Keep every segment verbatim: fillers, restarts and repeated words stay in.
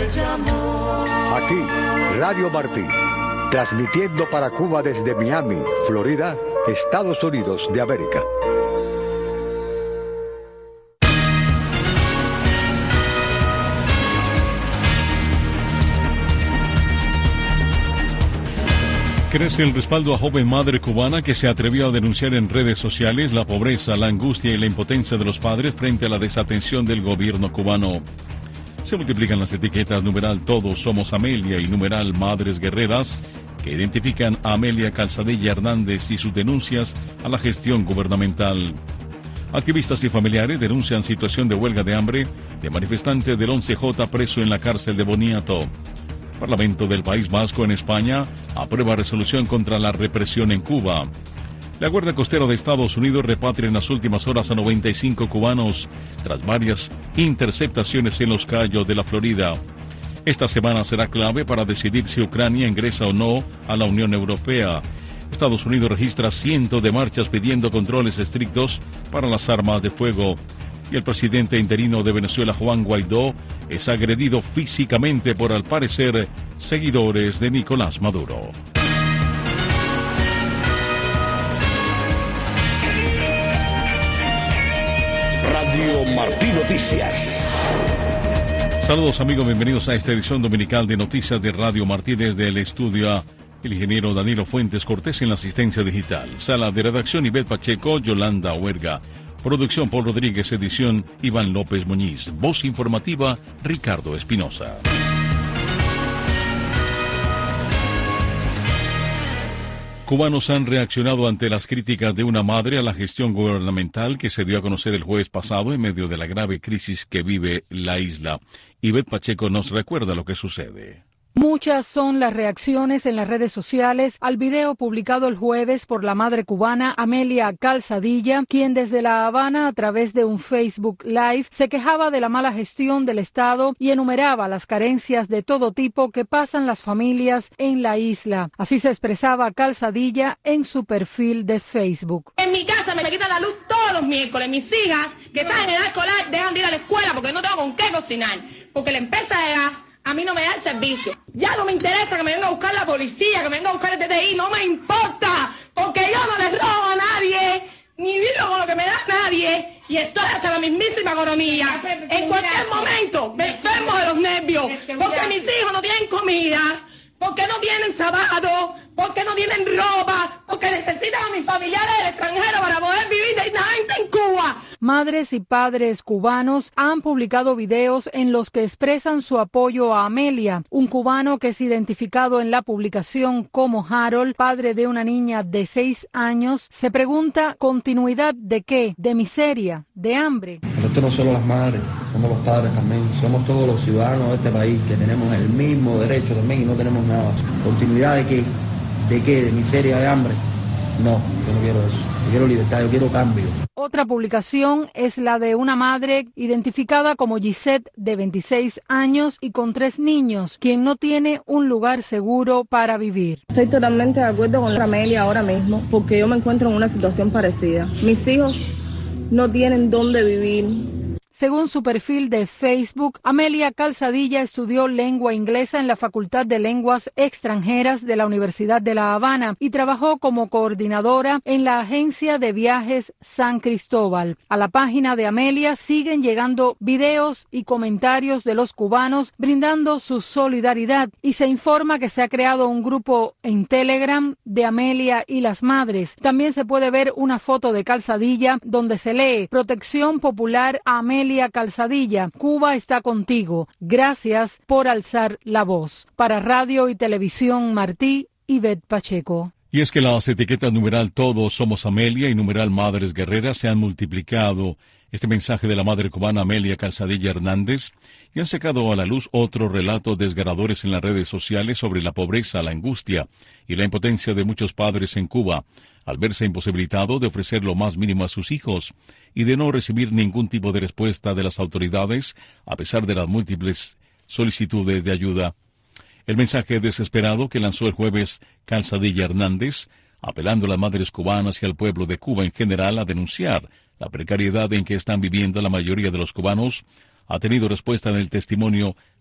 Aquí, Radio Martí, transmitiendo para Cuba desde Miami, Florida, Estados Unidos de América. Crece el respaldo a joven madre cubana que se atrevió a denunciar en redes sociales la pobreza, la angustia y la impotencia de los padres frente a la desatención del gobierno cubano. Se multiplican las etiquetas numeral Todos Somos Amelia y numeral Madres Guerreras que identifican a Amelia Calzadilla Hernández y sus denuncias a la gestión gubernamental. Activistas y familiares denuncian situación de huelga de hambre de manifestante del once J preso en la cárcel de Boniato. Parlamento del País Vasco en España aprueba resolución contra la represión en Cuba. La Guardia Costera de Estados Unidos repatria en las últimas horas a noventa y cinco cubanos tras varias interceptaciones en los Cayos de la Florida. Esta semana será clave para decidir si Ucrania ingresa o no a la Unión Europea. Estados Unidos registra cientos de marchas pidiendo controles estrictos para las armas de fuego. Y el presidente interino de Venezuela, Juan Guaidó, es agredido físicamente por, al parecer, seguidores de Nicolás Maduro. Radio Martí Noticias. Saludos amigos, bienvenidos a esta edición dominical de Noticias de Radio Martí desde el estudio A. El ingeniero Danilo Fuentes Cortés en la asistencia digital. Sala de redacción Ivette Pacheco, Yolanda Huerga. Producción Paul Rodríguez, edición Iván López Muñiz. Voz informativa Ricardo Espinosa. Cubanos han reaccionado ante las críticas de una madre a la gestión gubernamental que se dio a conocer el jueves pasado en medio de la grave crisis que vive la isla. Ivette Pacheco nos recuerda lo que sucede. Muchas son las reacciones en las redes sociales al video publicado el jueves por la madre cubana Amelia Calzadilla, quien desde La Habana a través de un Facebook Live se quejaba de la mala gestión del Estado y enumeraba las carencias de todo tipo que pasan las familias en la isla. Así se expresaba Calzadilla en su perfil de Facebook. En mi casa me quitan la luz todos los miércoles. Mis hijas que están en edad escolar dejan de ir a la escuela porque no tengo con qué cocinar, porque la empresa de gas a mí no me da el servicio. Ya no me interesa que me venga a buscar la policía, que me venga a buscar el T T I, no me importa, porque yo no le robo a nadie, ni vivo con lo que me da nadie, y estoy hasta la mismísima economía. En cualquier momento me enfermo de los nervios, porque mis hijos no tienen comida, porque no tienen zapatos, porque no tienen ropa, porque necesitan a mis familiares del extranjero para poder vivir dignamente en Cuba. Madres y padres cubanos han publicado videos en los que expresan su apoyo a Amelia, un cubano que es identificado en la publicación como Harold, padre de una niña de seis años, se pregunta ¿continuidad de qué? ¿De miseria? ¿De hambre? Pero esto no solo las madres, somos los padres también, somos todos los ciudadanos de este país que tenemos el mismo derecho también y no tenemos nada. ¿Continuidad de qué? ¿De qué? ¿De miseria, de hambre? No, yo no quiero eso. Yo quiero libertad, yo quiero cambio. Otra publicación es la de una madre identificada como Gisette, de veintiséis años y con tres niños, quien no tiene un lugar seguro para vivir. Estoy totalmente de acuerdo con la Amelia ahora mismo, porque yo me encuentro en una situación parecida. Mis hijos no tienen dónde vivir. Según su perfil de Facebook, Amelia Calzadilla estudió lengua inglesa en la Facultad de Lenguas Extranjeras de la Universidad de La Habana y trabajó como coordinadora en la agencia de viajes San Cristóbal. A la página de Amelia siguen llegando videos y comentarios de los cubanos brindando su solidaridad y se informa que se ha creado un grupo en Telegram de Amelia y las madres. También se puede ver una foto de Calzadilla donde se lee Protección Popular a Amelia Calzadilla, Cuba está contigo. Gracias por alzar la voz. Para Radio y Televisión Martí, Ivette Pacheco. Y es que las etiquetas numeral Todos Somos Amelia y numeral Madres Guerreras se han multiplicado. Este mensaje de la madre cubana Amelia Calzadilla Hernández y han sacado a la luz otros relatos desgarradores en las redes sociales sobre la pobreza, la angustia y la impotencia de muchos padres en Cuba, al verse imposibilitado de ofrecer lo más mínimo a sus hijos y de no recibir ningún tipo de respuesta de las autoridades a pesar de las múltiples solicitudes de ayuda. El mensaje desesperado que lanzó el jueves Calzadilla Hernández, apelando a las madres cubanas y al pueblo de Cuba en general a denunciar la precariedad en que están viviendo la mayoría de los cubanos, ha tenido respuesta en el testimonio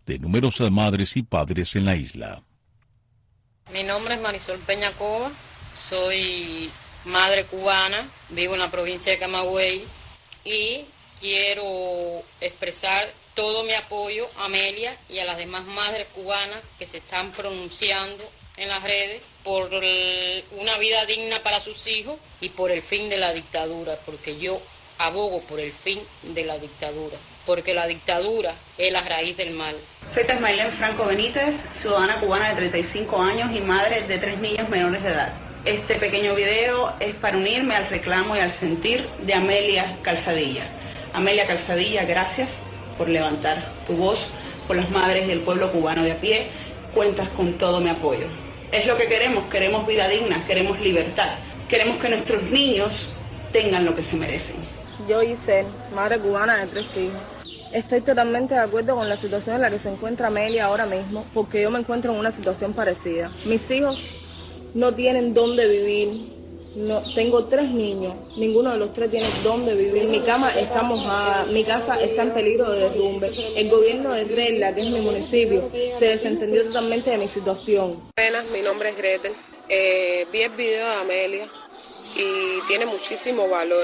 de numerosas madres y padres en la isla. Mi nombre es Marisol Peña Cova, soy madre cubana, vivo en la provincia de Camagüey y quiero expresar todo mi apoyo a Amelia y a las demás madres cubanas que se están pronunciando en las redes por el, una vida digna para sus hijos y por el fin de la dictadura, porque yo abogo por el fin de la dictadura, porque la dictadura es la raíz del mal. Soy Telmailén Franco Benítez, ciudadana cubana de treinta y cinco años y madre de tres niños menores de edad. Este pequeño video es para unirme al reclamo y al sentir de Amelia Calzadilla. Amelia Calzadilla, gracias por levantar tu voz por las madres del pueblo cubano de a pie. Cuentas con todo mi apoyo. Es lo que queremos, queremos vida digna, queremos libertad, queremos que nuestros niños tengan lo que se merecen. Yo, Isel, madre cubana de tres hijos, estoy totalmente de acuerdo con la situación en la que se encuentra Amelia ahora mismo, porque yo me encuentro en una situación parecida. Mis hijos no tienen dónde vivir, no, tengo tres niños, ninguno de los tres tiene dónde vivir, mi cama está mojada, mi casa está en peligro de derrumbe. El gobierno de Tresla, que es mi municipio, se desentendió totalmente de mi situación. Buenas, mi nombre es Gretel, eh, vi el video de Amelia y tiene muchísimo valor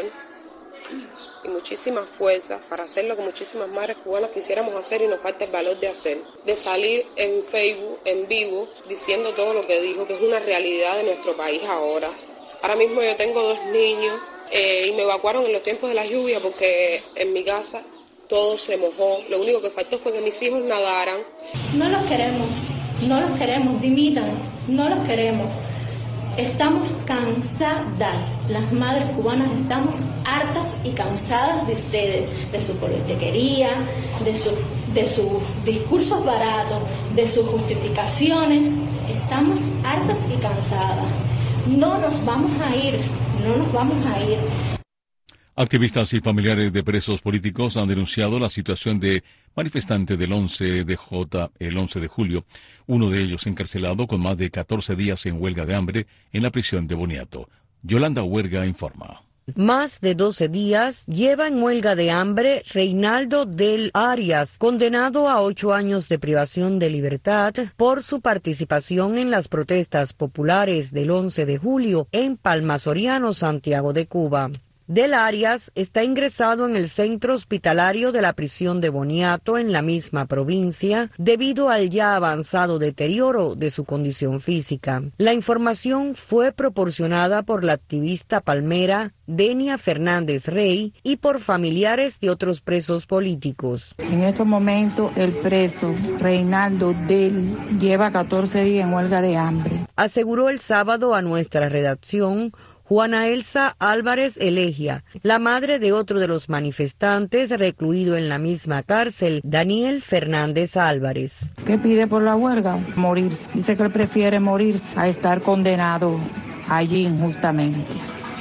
y muchísima fuerza para hacer lo que muchísimas madres cubanas quisiéramos hacer y nos falta el valor de hacer, de salir en Facebook, en vivo, diciendo todo lo que dijo, que es una realidad de nuestro país ahora. Ahora mismo yo tengo dos niños eh, y me evacuaron en los tiempos de la lluvia porque en mi casa todo se mojó. Lo único que faltó fue que mis hijos nadaran. No los queremos, no los queremos, dimitan, no los queremos. Estamos cansadas, las madres cubanas estamos hartas y cansadas de ustedes, de su politiquería, de, su, de sus discursos baratos, de sus justificaciones. Estamos hartas y cansadas. No nos vamos a ir, no nos vamos a ir. Activistas y familiares de presos políticos han denunciado la situación de manifestantes del once de J, el once de julio, uno de ellos encarcelado con más de catorce días en huelga de hambre en la prisión de Boniato. Yolanda Huerga informa. Más de doce días lleva en huelga de hambre Reinaldo del Arias, condenado a ocho años de privación de libertad por su participación en las protestas populares del once de julio en Palma Soriano, Santiago de Cuba. Del Arias está ingresado en el centro hospitalario de la prisión de Boniato en la misma provincia debido al ya avanzado deterioro de su condición física. La información fue proporcionada por la activista palmera Denia Fernández Rey y por familiares de otros presos políticos. En estos momentos el preso Reinaldo Del lleva catorce días en huelga de hambre. Aseguró el sábado a nuestra redacción Juana Elsa Álvarez Elegia, la madre de otro de los manifestantes recluido en la misma cárcel, Daniel Fernández Álvarez. ¿Qué pide por la huelga? Morirse. Dice que él prefiere morirse a estar condenado allí injustamente.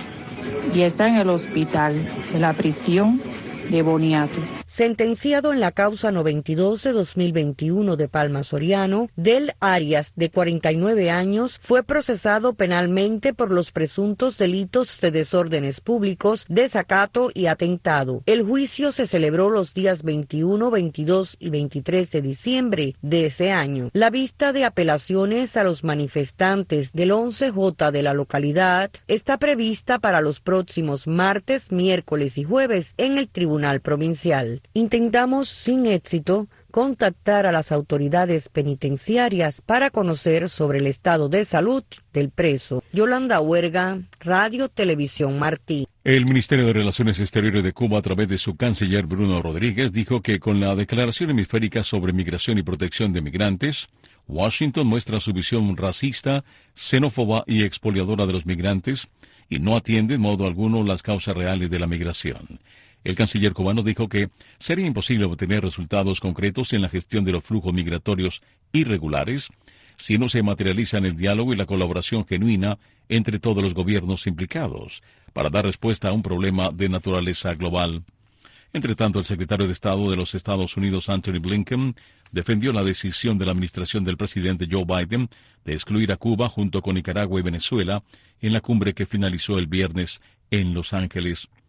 Y está en el hospital de la prisión de Boniato. Sentenciado en la causa noventa y dos de dos mil veintiuno de Palma Soriano, Del Arias, de cuarenta y nueve años, fue procesado penalmente por los presuntos delitos de desórdenes públicos, desacato y atentado. El juicio se celebró los días veintiuno, veintidós y veintitrés de diciembre de ese año. La vista de apelaciones a los manifestantes del once J de la localidad está prevista para los próximos martes, miércoles y jueves en el Tribunal Provincial. Intentamos sin éxito contactar a las autoridades penitenciarias para conocer sobre el estado de salud del preso. Yolanda Huerga, Radio Televisión Martí. El Ministerio de Relaciones Exteriores de Cuba, a través de su canciller Bruno Rodríguez, dijo que con la Declaración Hemisférica sobre Migración y Protección de Migrantes, Washington muestra su visión racista, xenófoba y expoliadora de los migrantes y no atiende en modo alguno las causas reales de la migración. El canciller cubano dijo que sería imposible obtener resultados concretos en la gestión de los flujos migratorios irregulares si no se materializan el diálogo y la colaboración genuina entre todos los gobiernos implicados para dar respuesta a un problema de naturaleza global. Entre tanto, el secretario de Estado de los Estados Unidos, Anthony Blinken, defendió la decisión de la administración del presidente Joe Biden de excluir a Cuba junto con Nicaragua y Venezuela en la cumbre que finalizó el viernes en Los Ángeles.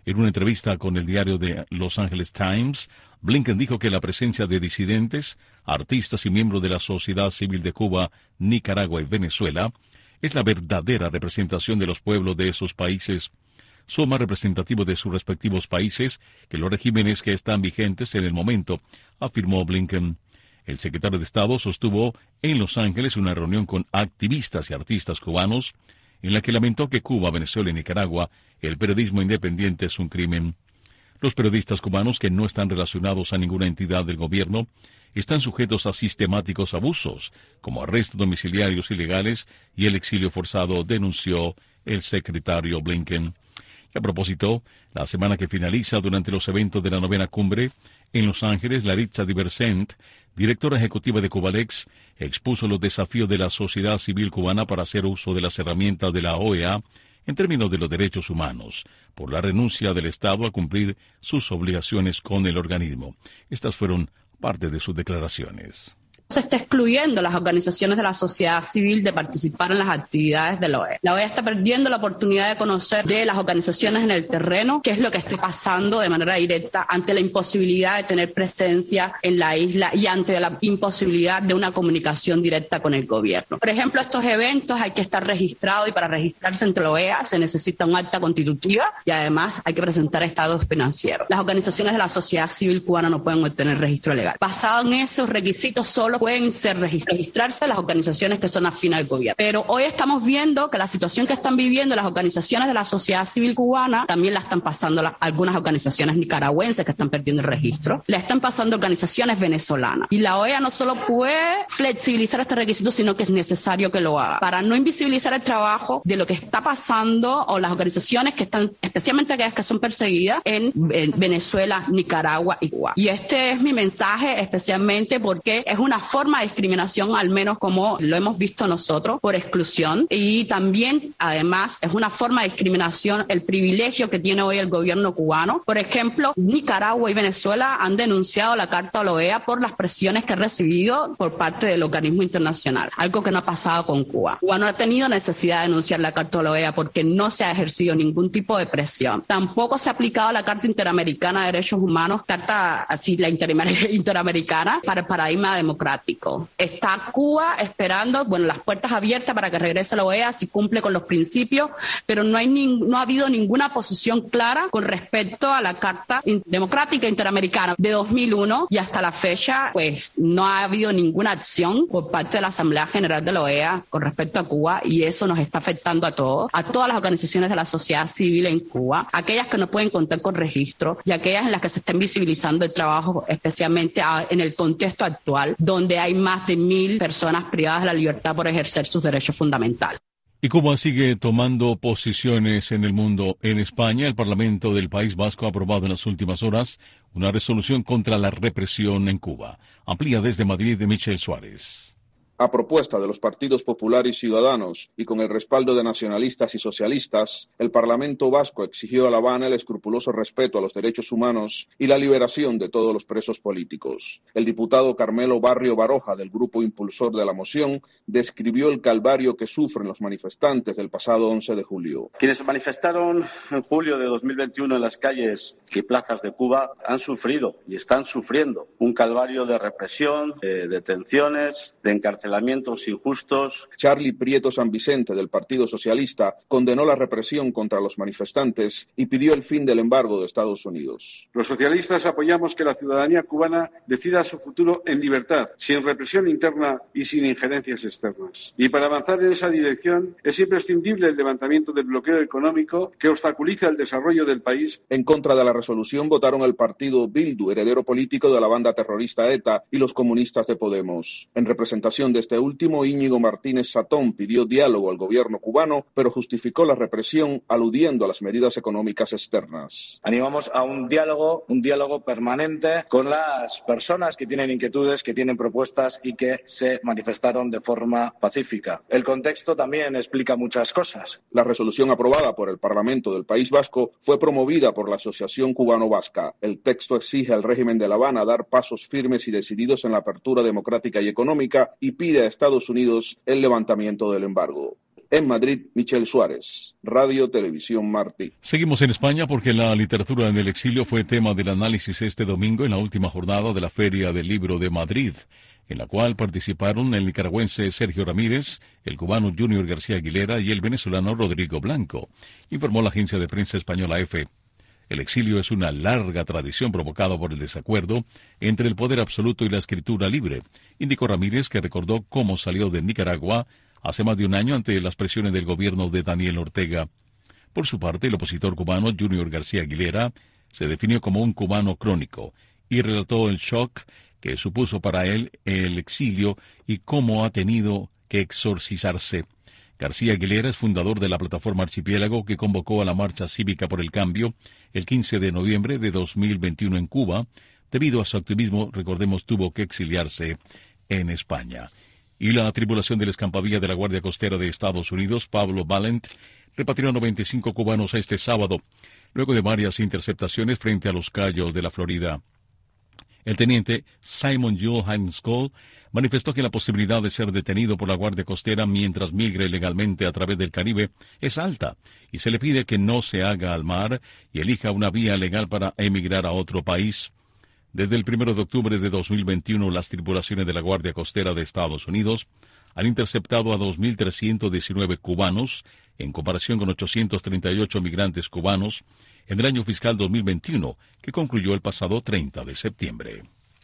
En una entrevista con el diario de Los Angeles Times, Blinken dijo que la presencia de disidentes, artistas y miembros de la sociedad civil de Cuba, Nicaragua y Venezuela es la verdadera representación de los pueblos de esos países. Son más representativos de sus respectivos países que los regímenes que están vigentes en el momento, afirmó Blinken. El secretario de Estado sostuvo en Los Ángeles una reunión con activistas y artistas cubanos, en la que lamentó que Cuba, Venezuela y Nicaragua, el periodismo independiente es un crimen. Los periodistas cubanos que no están relacionados a ninguna entidad del gobierno están sujetos a sistemáticos abusos, como arrestos domiciliarios ilegales y el exilio forzado, denunció el secretario Blinken. A propósito, la semana que finaliza durante los eventos de la novena cumbre, en Los Ángeles, Laritza Diversent, directora ejecutiva de Cubalex, expuso los desafíos de la sociedad civil cubana para hacer uso de las herramientas de la O E A en términos de los derechos humanos, por la renuncia del Estado a cumplir sus obligaciones con el organismo. Estas fueron parte de sus declaraciones. Se está excluyendo a las organizaciones de la sociedad civil de participar en las actividades de la O E A. La O E A está perdiendo la oportunidad de conocer de las organizaciones en el terreno qué es lo que está pasando de manera directa ante la imposibilidad de tener presencia en la isla y ante la imposibilidad de una comunicación directa con el gobierno. Por ejemplo, estos eventos hay que estar registrados y para registrarse entre la O E A se necesita un acta constitutiva y además hay que presentar estados financieros. Las organizaciones de la sociedad civil cubana no pueden obtener registro legal. Basado en esos requisitos, solo pueden ser registrarse las organizaciones que son afines al gobierno. Pero hoy estamos viendo que la situación que están viviendo las organizaciones de la sociedad civil cubana también la están pasando la, algunas organizaciones nicaragüenses que están perdiendo el registro, la están pasando organizaciones venezolanas. Y la O E A no solo puede flexibilizar este requisito, sino que es necesario que lo haga para no invisibilizar el trabajo de lo que está pasando o las organizaciones que están, especialmente aquellas que son perseguidas en, en Venezuela, Nicaragua y Cuba. Y este es mi mensaje especialmente porque es una forma de discriminación, al menos como lo hemos visto nosotros, por exclusión, y también, además, es una forma de discriminación el privilegio que tiene hoy el gobierno cubano. Por ejemplo, Nicaragua y Venezuela han denunciado la Carta de la O E A por las presiones que ha recibido por parte del organismo internacional, algo que no ha pasado con Cuba. Cuba no ha tenido necesidad de denunciar la Carta de la O E A porque no se ha ejercido ningún tipo de presión. Tampoco se ha aplicado la Carta Interamericana de Derechos Humanos, Carta así la Interamericana, para el paradigma democrático. Está Cuba esperando, bueno, las puertas abiertas para que regrese a la O E A si cumple con los principios, pero no hay ni, no ha habido ninguna posición clara con respecto a la Carta Democrática Interamericana de dos mil uno y hasta la fecha, pues no ha habido ninguna acción por parte de la Asamblea General de la O E A con respecto a Cuba y eso nos está afectando a todos, a todas las organizaciones de la sociedad civil en Cuba, aquellas que no pueden contar con registro y aquellas en las que se está invisibilizando el trabajo, especialmente en el contexto actual, donde donde hay más de mil personas privadas de la libertad por ejercer sus derechos fundamentales. Y Cuba sigue tomando posiciones en el mundo. En España, el Parlamento del País Vasco ha aprobado en las últimas horas una resolución contra la represión en Cuba. Amplía desde Madrid de Michel Suárez. A propuesta de los partidos Popular y Ciudadanos y con el respaldo de nacionalistas y socialistas, el Parlamento vasco exigió a La Habana el escrupuloso respeto a los derechos humanos y la liberación de todos los presos políticos. El diputado Carmelo Barrio Baroja, del grupo impulsor de la moción, describió el calvario que sufren los manifestantes del pasado once de julio. Quienes se manifestaron en julio de dos mil veintiuno en las calles y plazas de Cuba han sufrido y están sufriendo un calvario de represión, de detenciones, de encarcelamiento, encarcelamientos injustos. Charlie Prieto San Vicente, del Partido Socialista, condenó la represión contra los manifestantes y pidió el fin del embargo de Estados Unidos. Los socialistas apoyamos que la ciudadanía cubana decida su futuro en libertad, sin represión interna y sin injerencias externas. Y para avanzar en esa dirección es imprescindible el levantamiento del bloqueo económico que obstaculiza el desarrollo del país. En contra de la resolución votaron el partido Bildu, heredero político de la banda terrorista ETA, y los comunistas de Podemos. En representación de este último, Íñigo Martínez Satón pidió diálogo al gobierno cubano, pero justificó la represión aludiendo a las medidas económicas externas. Animamos a un diálogo, un diálogo permanente con las personas que tienen inquietudes, que tienen propuestas y que se manifestaron de forma pacífica. El contexto también explica muchas cosas. La resolución aprobada por el Parlamento del País Vasco fue promovida por la Asociación Cubano-Vasca. El texto exige al régimen de La Habana dar pasos firmes y decididos en la apertura democrática y económica y pide a Estados Unidos el levantamiento del embargo. En Madrid, Michel Suárez, Radio Televisión Martí. Seguimos en España porque la literatura en el exilio fue tema del análisis este domingo en la última jornada de la Feria del Libro de Madrid, en la cual participaron el nicaragüense Sergio Ramírez, el cubano Junior García Aguilera y el venezolano Rodrigo Blanco, informó la agencia de prensa española EFE. El exilio es una larga tradición provocada por el desacuerdo entre el poder absoluto y la escritura libre, indicó Ramírez, que recordó cómo salió de Nicaragua hace más de un año ante las presiones del gobierno de Daniel Ortega. Por su parte, el opositor cubano Junior García Aguilera se definió como un cubano crónico y relató el shock que supuso para él el exilio y cómo ha tenido que exorcizarse. García Aguilera es fundador de la plataforma Archipiélago, que convocó a la Marcha Cívica por el Cambio el quince de noviembre de dos mil veintiuno en Cuba. Debido a su activismo, recordemos, tuvo que exiliarse en España. Y la tripulación del escampavía de la Guardia Costera de Estados Unidos, Pablo Valent, repatrió a noventa y cinco cubanos este sábado, luego de varias interceptaciones frente a los Cayos de la Florida. El teniente Simon Jules Heinskoll manifestó que la posibilidad de ser detenido por la Guardia Costera mientras migre legalmente a través del Caribe es alta y se le pide que no se haga al mar y elija una vía legal para emigrar a otro país. Desde el primero de octubre de dos mil veintiuno, las tripulaciones de la Guardia Costera de Estados Unidos han interceptado a dos mil trescientos diecinueve cubanos, en comparación con ochocientos treinta y ocho migrantes cubanos, en el año fiscal dos mil veintiuno, que concluyó el pasado treinta de septiembre.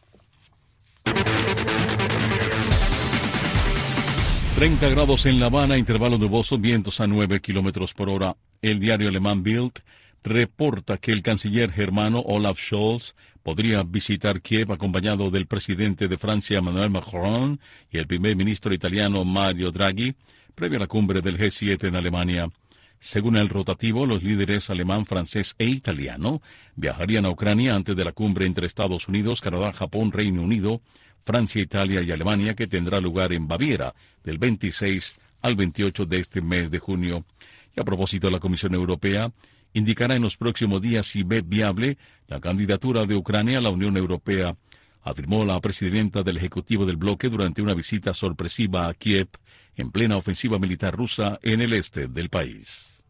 treinta grados en La Habana, intervalo nuboso, vientos a nueve kilómetros por hora. El diario alemán Bild reporta que el canciller germano Olaf Scholz podría visitar Kiev acompañado del presidente de Francia Emmanuel Macron y el primer ministro italiano Mario Draghi, previo a la cumbre del G siete en Alemania. Según el rotativo, los líderes alemán, francés e italiano viajarían a Ucrania antes de la cumbre entre Estados Unidos, Canadá, Japón, Reino Unido, Francia, Italia y Alemania, que tendrá lugar en Baviera del veintiséis al veintiocho de este mes de junio. Y a propósito, la Comisión Europea indicará en los próximos días si ve viable la candidatura de Ucrania a la Unión Europea, afirmó la presidenta del Ejecutivo del bloque durante una visita sorpresiva a Kiev en plena ofensiva militar rusa en el este del país.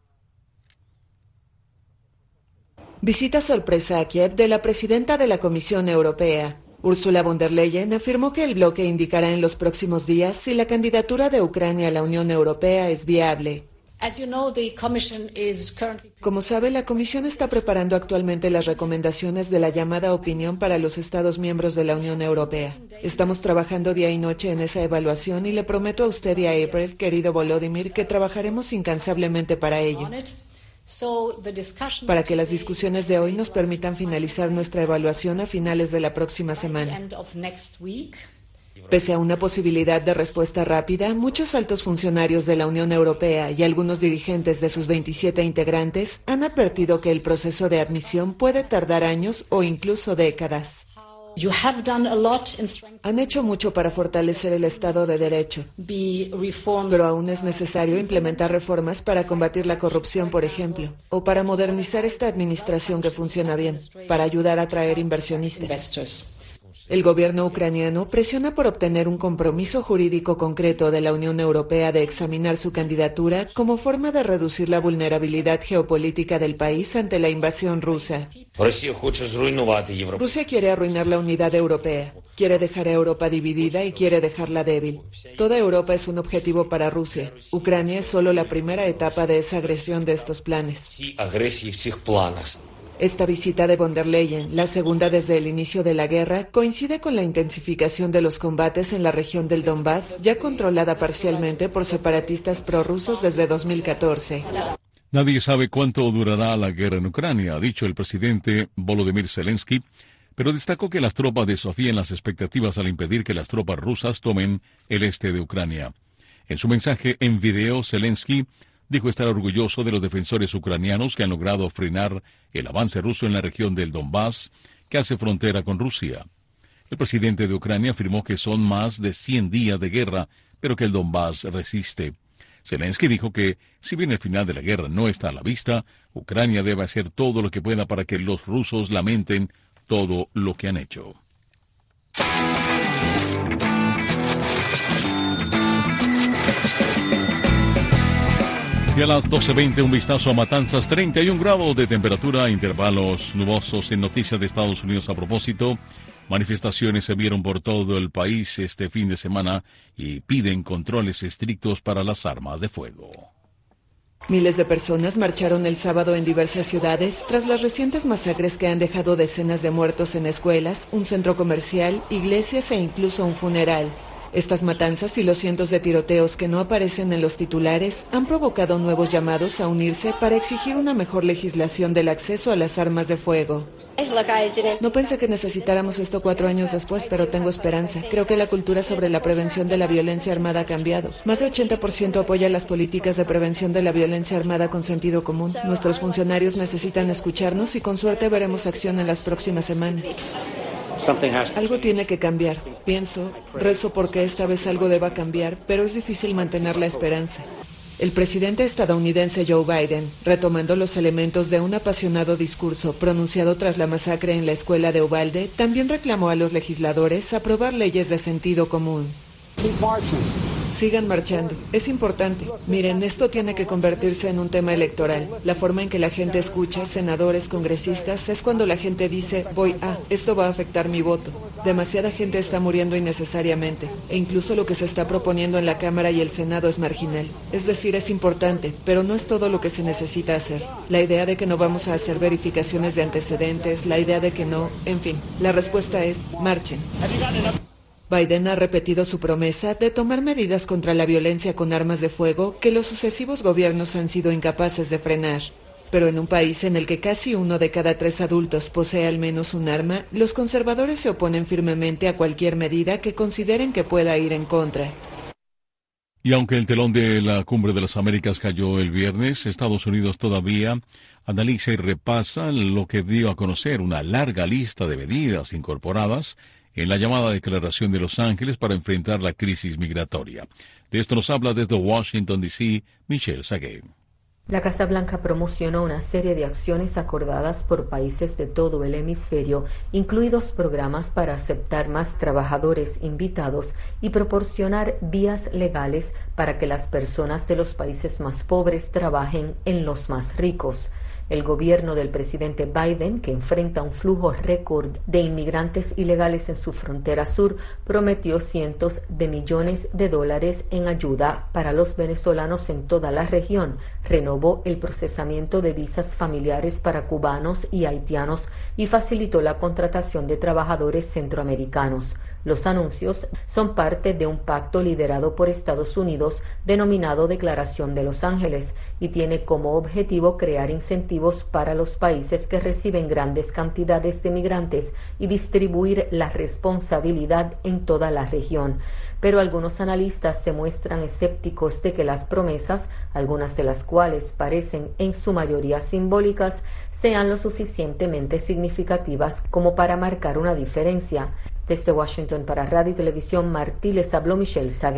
Visita sorpresa a Kiev de la presidenta de la Comisión Europea. Ursula von der Leyen afirmó que el bloque indicará en los próximos días si la candidatura de Ucrania a la Unión Europea es viable. Como sabe, la Comisión está preparando actualmente las recomendaciones de la llamada opinión para los Estados miembros de la Unión Europea. Estamos trabajando día y noche en esa evaluación y le prometo a usted y a April, querido Volodymyr, que trabajaremos incansablemente para ello, para que las discusiones de hoy nos permitan finalizar nuestra evaluación a finales de la próxima semana. Pese a una posibilidad de respuesta rápida, muchos altos funcionarios de la Unión Europea y algunos dirigentes de sus veintisiete integrantes han advertido que el proceso de admisión puede tardar años o incluso décadas. Han hecho mucho para fortalecer el Estado de Derecho, pero aún es necesario implementar reformas para combatir la corrupción, por ejemplo, o para modernizar esta administración que funciona bien, para ayudar a atraer inversionistas. El gobierno ucraniano presiona por obtener un compromiso jurídico concreto de la Unión Europea de examinar su candidatura como forma de reducir la vulnerabilidad geopolítica del país ante la invasión rusa. Rusia quiere arruinar la unidad europea, quiere dejar a Europa dividida y quiere dejarla débil. Toda Europa es un objetivo para Rusia. Ucrania es solo la primera etapa de esa agresión de estos planes. Esta visita de von der Leyen, la segunda desde el inicio de la guerra, coincide con la intensificación de los combates en la región del Donbass, ya controlada parcialmente por separatistas prorrusos desde dos mil catorce. Nadie sabe cuánto durará la guerra en Ucrania, ha dicho el presidente Volodymyr Zelensky, pero destacó que las tropas desafían las expectativas al impedir que las tropas rusas tomen el este de Ucrania. En su mensaje en video, Zelensky dijo estar orgulloso de los defensores ucranianos que han logrado frenar el avance ruso en la región del Donbass, que hace frontera con Rusia. El presidente de Ucrania afirmó que son más de cien días de guerra, pero que el Donbass resiste. Zelensky dijo que, si bien el final de la guerra no está a la vista, Ucrania debe hacer todo lo que pueda para que los rusos lamenten todo lo que han hecho. Y a las doce veinte, un vistazo a Matanzas, treinta y un grados de temperatura, intervalos nubosos. En noticias de Estados Unidos a propósito, manifestaciones se vieron por todo el país este fin de semana y piden controles estrictos para las armas de fuego. Miles de personas marcharon el sábado en diversas ciudades tras las recientes masacres que han dejado decenas de muertos en escuelas, un centro comercial, iglesias e incluso un funeral. Estas matanzas y los cientos de tiroteos que no aparecen en los titulares han provocado nuevos llamados a unirse para exigir una mejor legislación del acceso a las armas de fuego. No pensé que necesitáramos esto cuatro años después, pero tengo esperanza. Creo que la cultura sobre la prevención de la violencia armada ha cambiado. Más de ochenta por ciento apoya las políticas de prevención de la violencia armada con sentido común. Nuestros funcionarios necesitan escucharnos y con suerte veremos acción en las próximas semanas. Algo tiene que cambiar. Pienso, rezo porque esta vez algo deba cambiar, pero es difícil mantener la esperanza. El presidente estadounidense Joe Biden, retomando los elementos de un apasionado discurso pronunciado tras la masacre en la escuela de Uvalde, también reclamó a los legisladores aprobar leyes de sentido común. Sigan marchando. Es importante. Miren, esto tiene que convertirse en un tema electoral. La forma en que la gente escucha, senadores, congresistas, es cuando la gente dice, voy a, esto va a afectar mi voto. Demasiada gente está muriendo innecesariamente, e incluso lo que se está proponiendo en la Cámara y el Senado es marginal. Es decir, es importante, pero no es todo lo que se necesita hacer. La idea de que no vamos a hacer verificaciones de antecedentes, la idea de que no, en fin, la respuesta es, marchen. Biden ha repetido su promesa de tomar medidas contra la violencia con armas de fuego que los sucesivos gobiernos han sido incapaces de frenar. Pero en un país en el que casi uno de cada tres adultos posee al menos un arma, los conservadores se oponen firmemente a cualquier medida que consideren que pueda ir en contra. Y aunque el telón de la Cumbre de las Américas cayó el viernes, Estados Unidos todavía analiza y repasa lo que dio a conocer una larga lista de medidas incorporadas en la llamada Declaración de Los Ángeles para enfrentar la crisis migratoria. De esto nos habla desde Washington, D C, Michelle Sagué. La Casa Blanca promocionó una serie de acciones acordadas por países de todo el hemisferio, incluidos programas para aceptar más trabajadores invitados y proporcionar vías legales para que las personas de los países más pobres trabajen en los más ricos. El gobierno del presidente Biden, que enfrenta un flujo récord de inmigrantes ilegales en su frontera sur, prometió cientos de millones de dólares en ayuda para los venezolanos en toda la región, renovó el procesamiento de visas familiares para cubanos y haitianos y facilitó la contratación de trabajadores centroamericanos. Los anuncios son parte de un pacto liderado por Estados Unidos denominado Declaración de Los Ángeles y tiene como objetivo crear incentivos para los países que reciben grandes cantidades de migrantes y distribuir la responsabilidad en toda la región. Pero algunos analistas se muestran escépticos de que las promesas, algunas de las cuales parecen en su mayoría simbólicas, sean lo suficientemente significativas como para marcar una diferencia. Desde Washington para Radio y Televisión Martí les habló Michelle Sagué.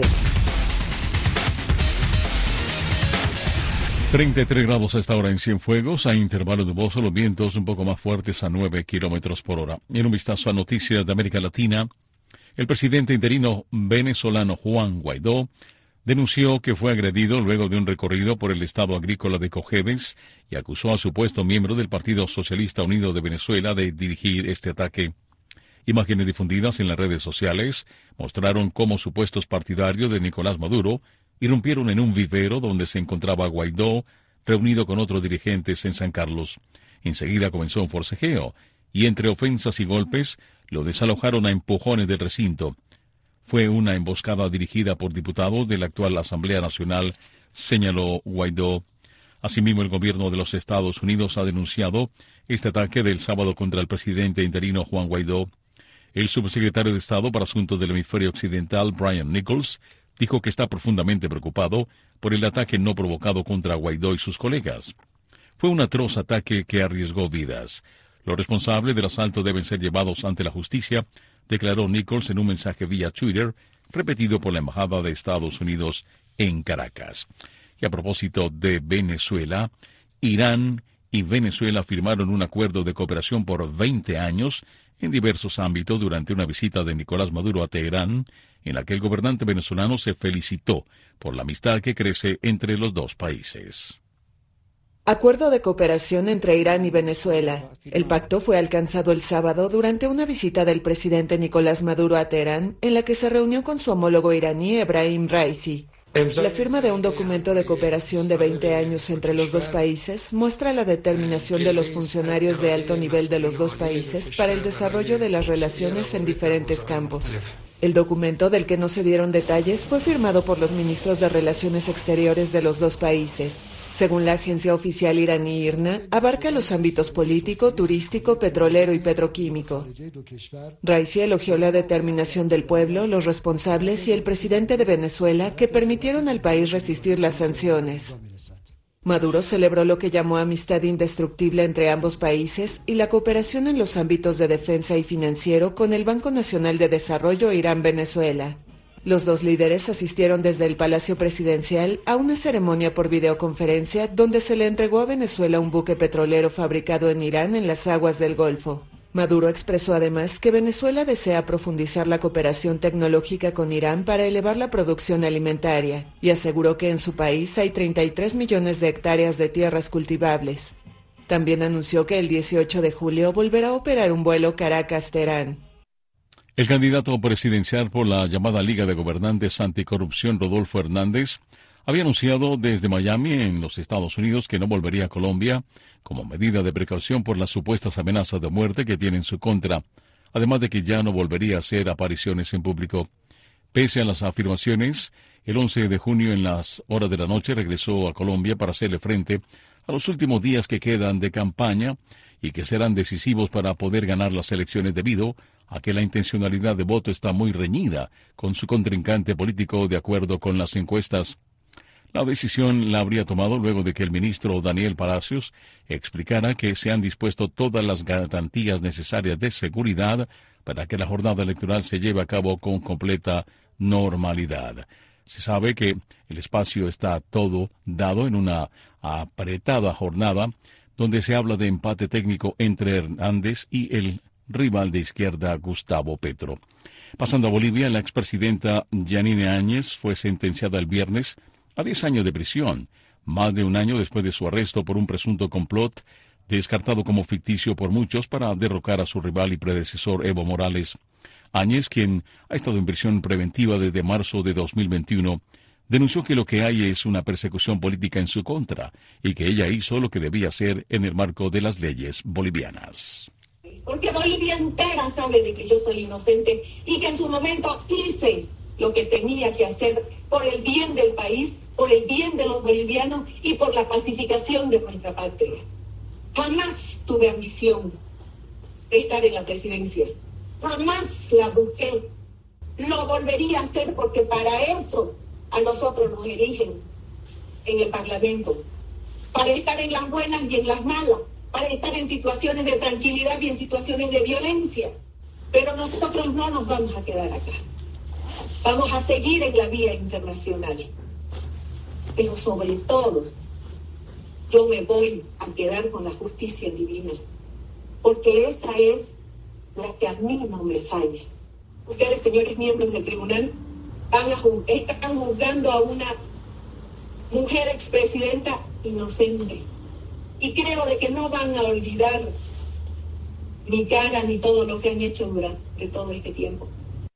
treinta y tres grados a esta hora en Cienfuegos, a intervalo nuboso, los vientos un poco más fuertes a nueve kilómetros por hora. En un vistazo a noticias de América Latina, el presidente interino venezolano Juan Guaidó denunció que fue agredido luego de un recorrido por el estado agrícola de Cojedes y acusó a supuesto miembro del Partido Socialista Unido de Venezuela de dirigir este ataque. Imágenes difundidas en las redes sociales mostraron cómo supuestos partidarios de Nicolás Maduro irrumpieron en un vivero donde se encontraba Guaidó, reunido con otros dirigentes en San Carlos. Enseguida comenzó un forcejeo, y entre ofensas y golpes, lo desalojaron a empujones del recinto. Fue una emboscada dirigida por diputados de la actual Asamblea Nacional, señaló Guaidó. Asimismo, el gobierno de los Estados Unidos ha denunciado este ataque del sábado contra el presidente interino Juan Guaidó. El subsecretario de Estado para Asuntos del Hemisferio Occidental, Brian Nichols, dijo que está profundamente preocupado por el ataque no provocado contra Guaidó y sus colegas. Fue un atroz ataque que arriesgó vidas. Los responsables del asalto deben ser llevados ante la justicia, declaró Nichols en un mensaje vía Twitter, repetido por la Embajada de Estados Unidos en Caracas. Y a propósito de Venezuela, Irán y Venezuela firmaron un acuerdo de cooperación por veinte años en diversos ámbitos durante una visita de Nicolás Maduro a Teherán, en la que el gobernante venezolano se felicitó por la amistad que crece entre los dos países. Acuerdo de cooperación entre Irán y Venezuela. El pacto fue alcanzado el sábado durante una visita del presidente Nicolás Maduro a Teherán, en la que se reunió con su homólogo iraní Ebrahim Raisi. La firma de un documento de cooperación de veinte años entre los dos países muestra la determinación de los funcionarios de alto nivel de los dos países para el desarrollo de las relaciones en diferentes campos. El documento, del que no se dieron detalles, fue firmado por los ministros de Relaciones Exteriores de los dos países. Según la agencia oficial iraní IRNA, abarca los ámbitos político, turístico, petrolero y petroquímico. Raisi elogió la determinación del pueblo, los responsables y el presidente de Venezuela, que permitieron al país resistir las sanciones. Maduro celebró lo que llamó amistad indestructible entre ambos países y la cooperación en los ámbitos de defensa y financiero con el Banco Nacional de Desarrollo Irán-Venezuela. Los dos líderes asistieron desde el Palacio Presidencial a una ceremonia por videoconferencia donde se le entregó a Venezuela un buque petrolero fabricado en Irán en las aguas del Golfo. Maduro expresó además que Venezuela desea profundizar la cooperación tecnológica con Irán para elevar la producción alimentaria y aseguró que en su país hay treinta y tres millones de hectáreas de tierras cultivables. También anunció que el dieciocho de julio volverá a operar un vuelo Caracas-Teherán. El candidato presidencial por la llamada Liga de Gobernantes Anticorrupción, Rodolfo Hernández, había anunciado desde Miami, en los Estados Unidos, que no volvería a Colombia como medida de precaución por las supuestas amenazas de muerte que tiene en su contra, además de que ya no volvería a hacer apariciones en público. Pese a las afirmaciones, el once de junio en las horas de la noche regresó a Colombia para hacerle frente a los últimos días que quedan de campaña y que serán decisivos para poder ganar las elecciones debido a que la intencionalidad de voto está muy reñida con su contrincante político de acuerdo con las encuestas. La decisión la habría tomado luego de que el ministro Daniel Palacios explicara que se han dispuesto todas las garantías necesarias de seguridad para que la jornada electoral se lleve a cabo con completa normalidad. Se sabe que el espacio está todo dado en una apretada jornada donde se habla de empate técnico entre Hernández y el rival de izquierda Gustavo Petro. Pasando a Bolivia, la expresidenta Yanine Áñez fue sentenciada el viernes a diez años de prisión, más de un año después de su arresto por un presunto complot descartado como ficticio por muchos para derrocar a su rival y predecesor Evo Morales. Áñez, quien ha estado en prisión preventiva desde marzo de dos mil veintiuno, denunció que lo que hay es una persecución política en su contra y que ella hizo lo que debía hacer en el marco de las leyes bolivianas. Porque Bolivia entera sabe de que yo soy inocente y que en su momento hice lo que tenía que hacer por el bien del país, por el bien de los bolivianos y por la pacificación de nuestra patria. Jamás tuve ambición de estar en la presidencia, jamás la busqué. Lo volvería a hacer porque para eso a nosotros nos eligen en el Parlamento, para estar en las buenas y en las malas, para estar en situaciones de tranquilidad y en situaciones de violencia. Pero nosotros no nos vamos a quedar acá. Vamos a seguir en la vía internacional. Pero sobre todo, yo me voy a quedar con la justicia divina, porque esa es la que a mí no me falla. Ustedes, señores miembros del tribunal, van a juz- están juzgando a una mujer expresidenta inocente. Y creo de que no van a olvidar mi cara ni todo lo que han hecho durante todo este tiempo.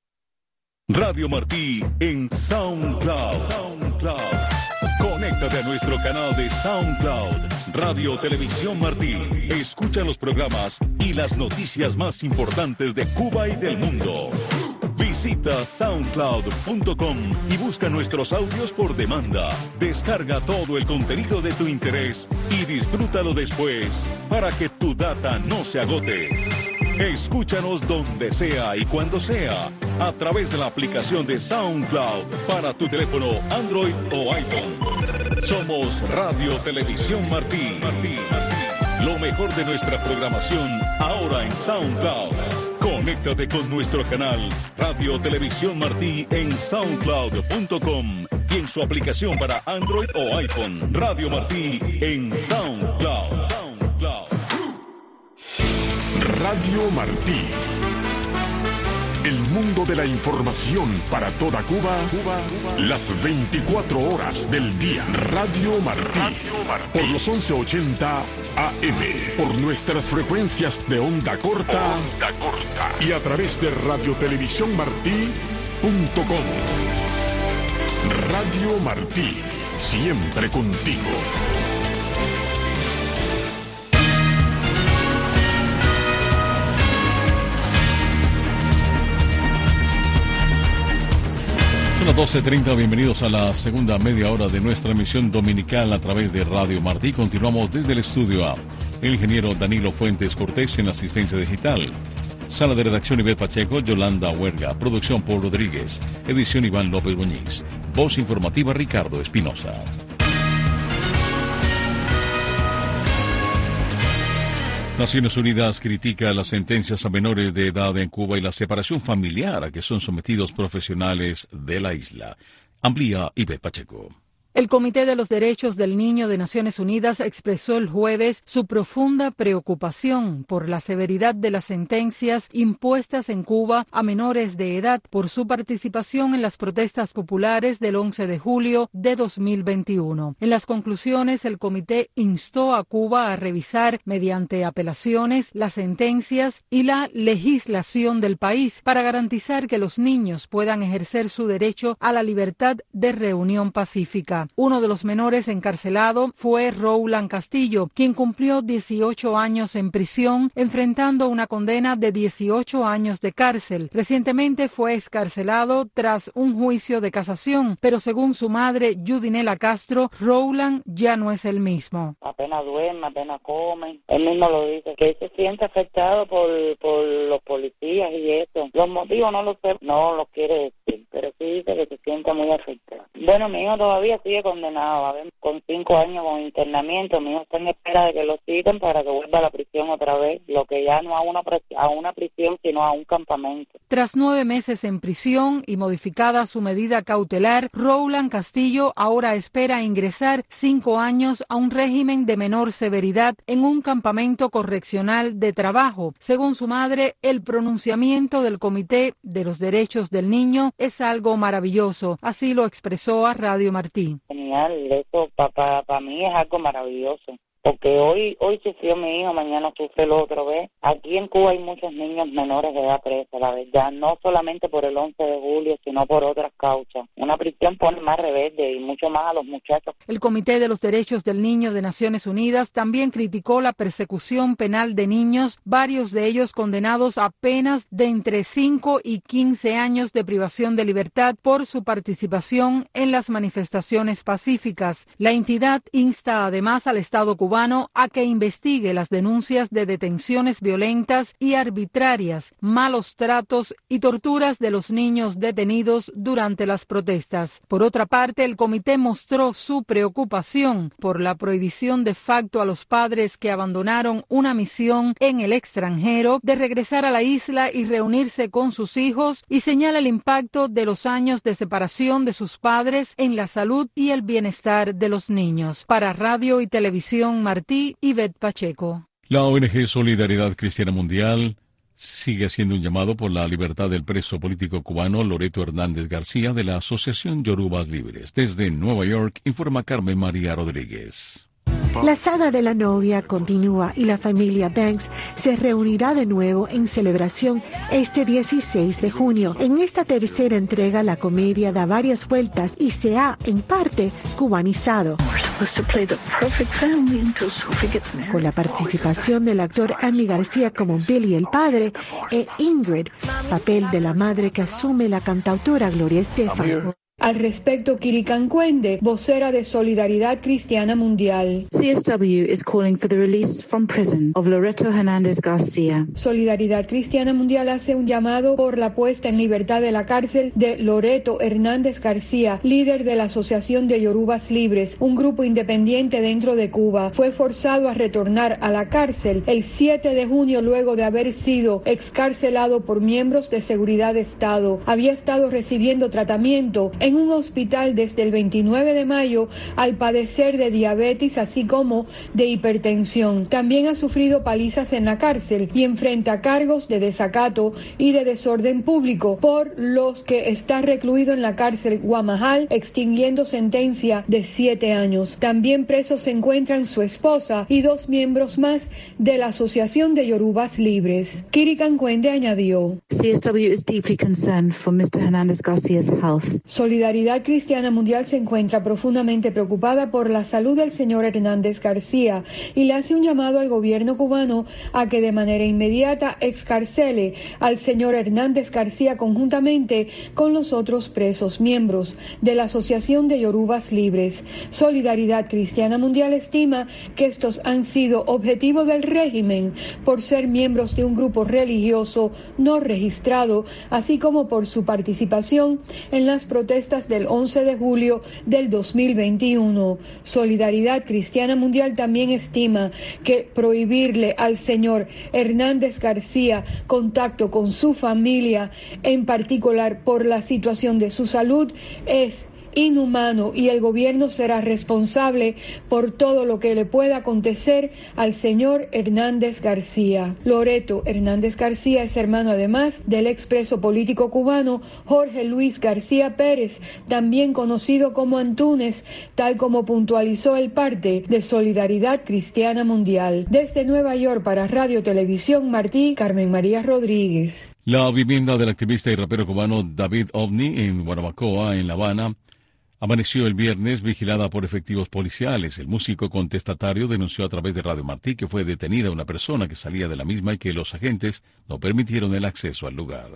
Radio Martí en SoundCloud. SoundCloud. Conéctate a nuestro canal de SoundCloud. Radio Televisión Martí. Escucha los programas y las noticias más importantes de Cuba y del mundo. Visita soundcloud punto com y busca nuestros audios por demanda. Descarga todo el contenido de tu interés y disfrútalo después para que tu data no se agote. Escúchanos donde sea y cuando sea a través de la aplicación de SoundCloud para tu teléfono Android o iPhone. Somos Radio Televisión Martí. Martí. Lo mejor de nuestra programación ahora en SoundCloud. Conéctate con nuestro canal Radio Televisión Martí en soundcloud punto com y en su aplicación para Android o iPhone. Radio Martí en SoundCloud. SoundCloud. Radio Martí. El mundo de la información para toda Cuba, Cuba, Cuba. Las veinticuatro horas del día. Radio Martí. Radio Martí. Por los once ochenta A M. Por nuestras frecuencias de onda corta. Onda corta. Y a través de radio televisión martí punto com. Radio Martí. Siempre contigo. Son las doce treinta, bienvenidos a la segunda media hora de nuestra emisión dominical a través de Radio Martí. Continuamos desde el estudio A. El ingeniero Danilo Fuentes Cortés en la asistencia digital. Sala de redacción Ivette Pacheco, Yolanda Huerga. Producción Paul Rodríguez. Edición Iván López Muñiz. Voz informativa Ricardo Espinosa. Naciones Unidas critica las sentencias a menores de edad en Cuba y la separación familiar a que son sometidos profesionales de la isla. Amplía Ivette Pacheco. El Comité de los Derechos del Niño de Naciones Unidas expresó el jueves su profunda preocupación por la severidad de las sentencias impuestas en Cuba a menores de edad por su participación en las protestas populares del once de julio de dos mil veintiuno. En las conclusiones, el comité instó a Cuba a revisar mediante apelaciones las sentencias y la legislación del país para garantizar que los niños puedan ejercer su derecho a la libertad de reunión pacífica. Uno de los menores encarcelado fue Rowland Castillo, quien cumplió dieciocho años en prisión, enfrentando una condena de dieciocho años de cárcel. Recientemente fue excarcelado tras un juicio de casación, pero según su madre, Judinela Castro, Rowland ya no es el mismo. Apenas duerme, apenas come. Él mismo lo dice, que él se siente afectado por, por los policías y eso. Los motivos no los sé, no los quiere decir, pero sí dice que se siente muy afectado. Bueno, mi hijo todavía sigue condenado, a ver, con cinco años con internamiento. Mi hijo está en espera de que lo citen para que vuelva a la prisión otra vez, lo que ya no a una, a una prisión, sino a un campamento. Tras nueve meses en prisión y modificada su medida cautelar, Rowland Castillo ahora espera ingresar cinco años a un régimen de menor severidad en un campamento correccional de trabajo. Según su madre, el pronunciamiento del Comité de los Derechos del Niño es algo maravilloso. Así lo expresó a Radio Martí. Genial, eso para pa, pa mí es algo maravilloso, porque hoy hoy sufrió mi hijo, mañana sufre el otro, ¿ves? Aquí en Cuba hay muchos niños menores de edad presa, la verdad, no solamente por el once de julio, sino por otras causas. Una prisión pone más rebelde y mucho más a los muchachos. El Comité de los Derechos del Niño de Naciones Unidas también criticó la persecución penal de niños, varios de ellos condenados a penas de entre cinco y quince años de privación de libertad por su participación en las manifestaciones pacíficas. La entidad insta además al Estado cubano a que investigue las denuncias de detenciones violentas y arbitrarias, malos tratos y torturas de los niños detenidos durante las protestas. Por otra parte, el comité mostró su preocupación por la prohibición de facto a los padres que abandonaron una misión en el extranjero de regresar a la isla y reunirse con sus hijos, y señala el impacto de los años de separación de sus padres en la salud y el bienestar de los niños. Para Radio y Televisión Martí, Ivette Pacheco. La O N G Solidaridad Cristiana Mundial sigue haciendo un llamado por la libertad del preso político cubano Loreto Hernández García de la Asociación Yorubas Libres. Desde Nueva York, informa Carmen María Rodríguez. La saga de la novia continúa y la familia Banks se reunirá de nuevo en celebración este dieciséis de junio. En esta tercera entrega, la comedia da varias vueltas y se ha, en parte, cubanizado. Con la participación del actor Andy García como Billy el padre e Ingrid, papel de la madre que asume la cantautora Gloria Estefan. Al respecto, Kiri Cancuende, vocera de Solidaridad Cristiana Mundial. C S W is calling for the release from prison of Loreto Hernández García. Solidaridad Cristiana Mundial hace un llamado por la puesta en libertad de la cárcel de Loreto Hernández García, líder de la Asociación de Yorubas Libres, un grupo independiente dentro de Cuba. Fue forzado a retornar a la cárcel el siete de junio luego de haber sido excarcelado por miembros de seguridad de Estado. Había estado recibiendo tratamiento en un hospital desde el veintinueve de mayo al padecer de diabetes así como de hipertensión. También ha sufrido palizas en la cárcel y enfrenta cargos de desacato y de desorden público, por los que está recluido en la cárcel Guamajal, extinguiendo sentencia de siete años. También presos se encuentran su esposa y dos miembros más de la Asociación de Yorubas Libres. Kiri Cancuende añadió: C S W is deeply concerned for mister Hernández García's health. Solidaridad Cristiana Mundial se encuentra profundamente preocupada por la salud del señor Hernández García y le hace un llamado al gobierno cubano a que de manera inmediata excarcele al señor Hernández García conjuntamente con los otros presos miembros de la Asociación de Yorubas Libres. Solidaridad Cristiana Mundial estima que estos han sido objetivo del régimen por ser miembros de un grupo religioso no registrado, así como por su participación en las protestas del once de julio del dos mil veintiuno. Solidaridad Cristiana Mundial también estima que prohibirle al señor Hernández García contacto con su familia, en particular por la situación de su salud, es inhumano y el gobierno será responsable por todo lo que le pueda acontecer al señor Hernández García. Loreto Hernández García es hermano además del expreso político cubano Jorge Luis García Pérez, también conocido como Antúnez, tal como puntualizó el parte de Solidaridad Cristiana Mundial. Desde Nueva York para Radio Televisión Martí, Carmen María Rodríguez. La vivienda del activista y rapero cubano David Ovni en Guanabacoa, en La Habana, amaneció el viernes vigilada por efectivos policiales. El músico contestatario denunció a través de Radio Martí que fue detenida una persona que salía de la misma y que los agentes no permitieron el acceso al lugar.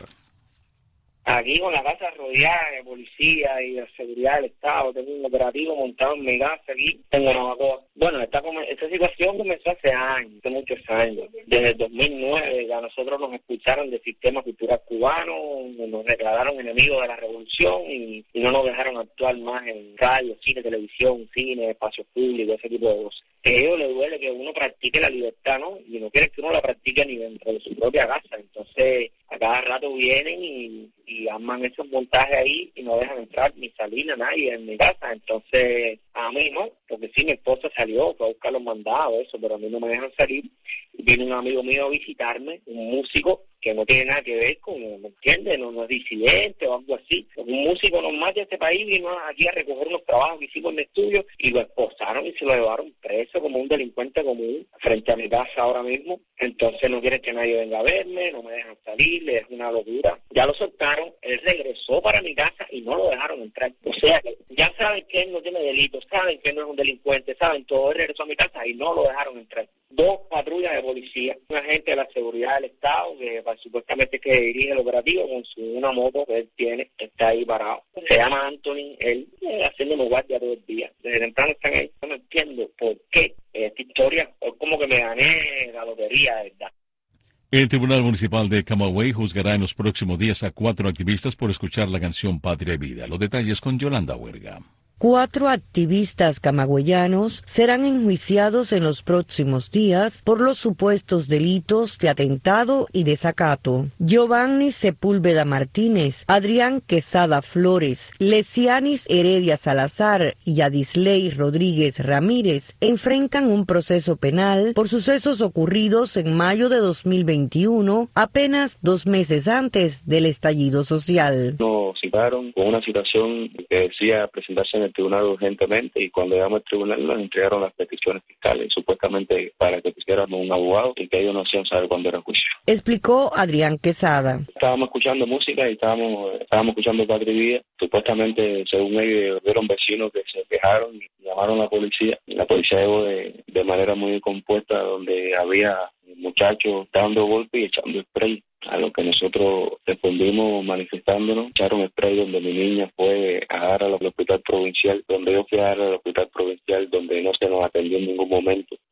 Aquí con la casa rodeada de policía y de seguridad del Estado, tengo un operativo montado en mi casa aquí en Guanabacoa. Bueno, esta, esta situación comenzó hace años, hace muchos años. Desde el dos mil nueve a nosotros nos expulsaron del sistema cultural cubano, nos declararon enemigos de la revolución y, y no nos dejaron actuar más en radio, cine, televisión, cine, espacios públicos, ese tipo de cosas. Que a ellos les duele que uno practique la libertad, ¿no? Y no quieren que uno la practique ni dentro de su propia casa. Entonces, a cada rato vienen y, y arman esos montajes ahí y no dejan entrar ni salir a nadie en mi casa. Entonces, a mí no, porque sí, mi esposa salió, fue a buscar los mandados, eso, pero a mí no me dejan salir. Vino un amigo mío a visitarme, un músico que no tiene nada que ver con, ¿me entiendes? No, no es disidente o algo así. Un músico normal de este país vino aquí a recoger unos trabajos que hicimos en el estudio y lo esposaron y se lo llevaron preso como un delincuente común frente a mi casa ahora mismo. Entonces no quieren que nadie venga a verme, no me dejan salir, es una locura. Ya lo soltaron, él regresó para mi casa y no lo dejaron entrar. O sea, que ya saben que él no tiene delitos, saben que él no es un delincuente, saben todo, él regresó a mi casa y no lo dejaron entrar. Dos patrullas de policía, un agente de la seguridad del Estado que supuestamente que dirige el operativo con su, una moto que él tiene, está ahí parado. Se llama Anthony, él eh, haciéndome guardia todo el día. Desde temprano están ahí. No entiendo por qué esta historia, es como que me gané la lotería, de verdad. El Tribunal Municipal de Camagüey juzgará en los próximos días a cuatro activistas por escuchar la canción Patria y Vida. Los detalles con Yolanda Huerga. Cuatro activistas camagüeyanos serán enjuiciados en los próximos días por los supuestos delitos de atentado y desacato. Giovanni Sepúlveda Martínez, Adrián Quesada Flores, Lesianis Heredia Salazar y Yadisley Rodríguez Ramírez enfrentan un proceso penal por sucesos ocurridos en mayo de dos mil veintiuno, apenas dos meses antes del estallido social. Nos citaron con una situación que decía presentarse en el tribunal urgentemente y cuando llegamos al tribunal nos entregaron las peticiones fiscales, supuestamente para que pusiéramos un abogado y que ellos no hacían saber cuándo era el juicio. Explicó Adrián Quesada. Estábamos escuchando música y estábamos, estábamos escuchando Patria y Vida. Supuestamente, según ellos, vieron vecinos que se quejaron y llamaron a la policía. La policía llegó de, de manera muy compuesta, donde había muchachos dando golpes y echando spray. A lo que nosotros respondimos manifestándonos, echaron spray donde mi niña fue a dar al hospital provincial, donde yo fui a dar al hospital provincial, donde no se nos atendió en ningún momento,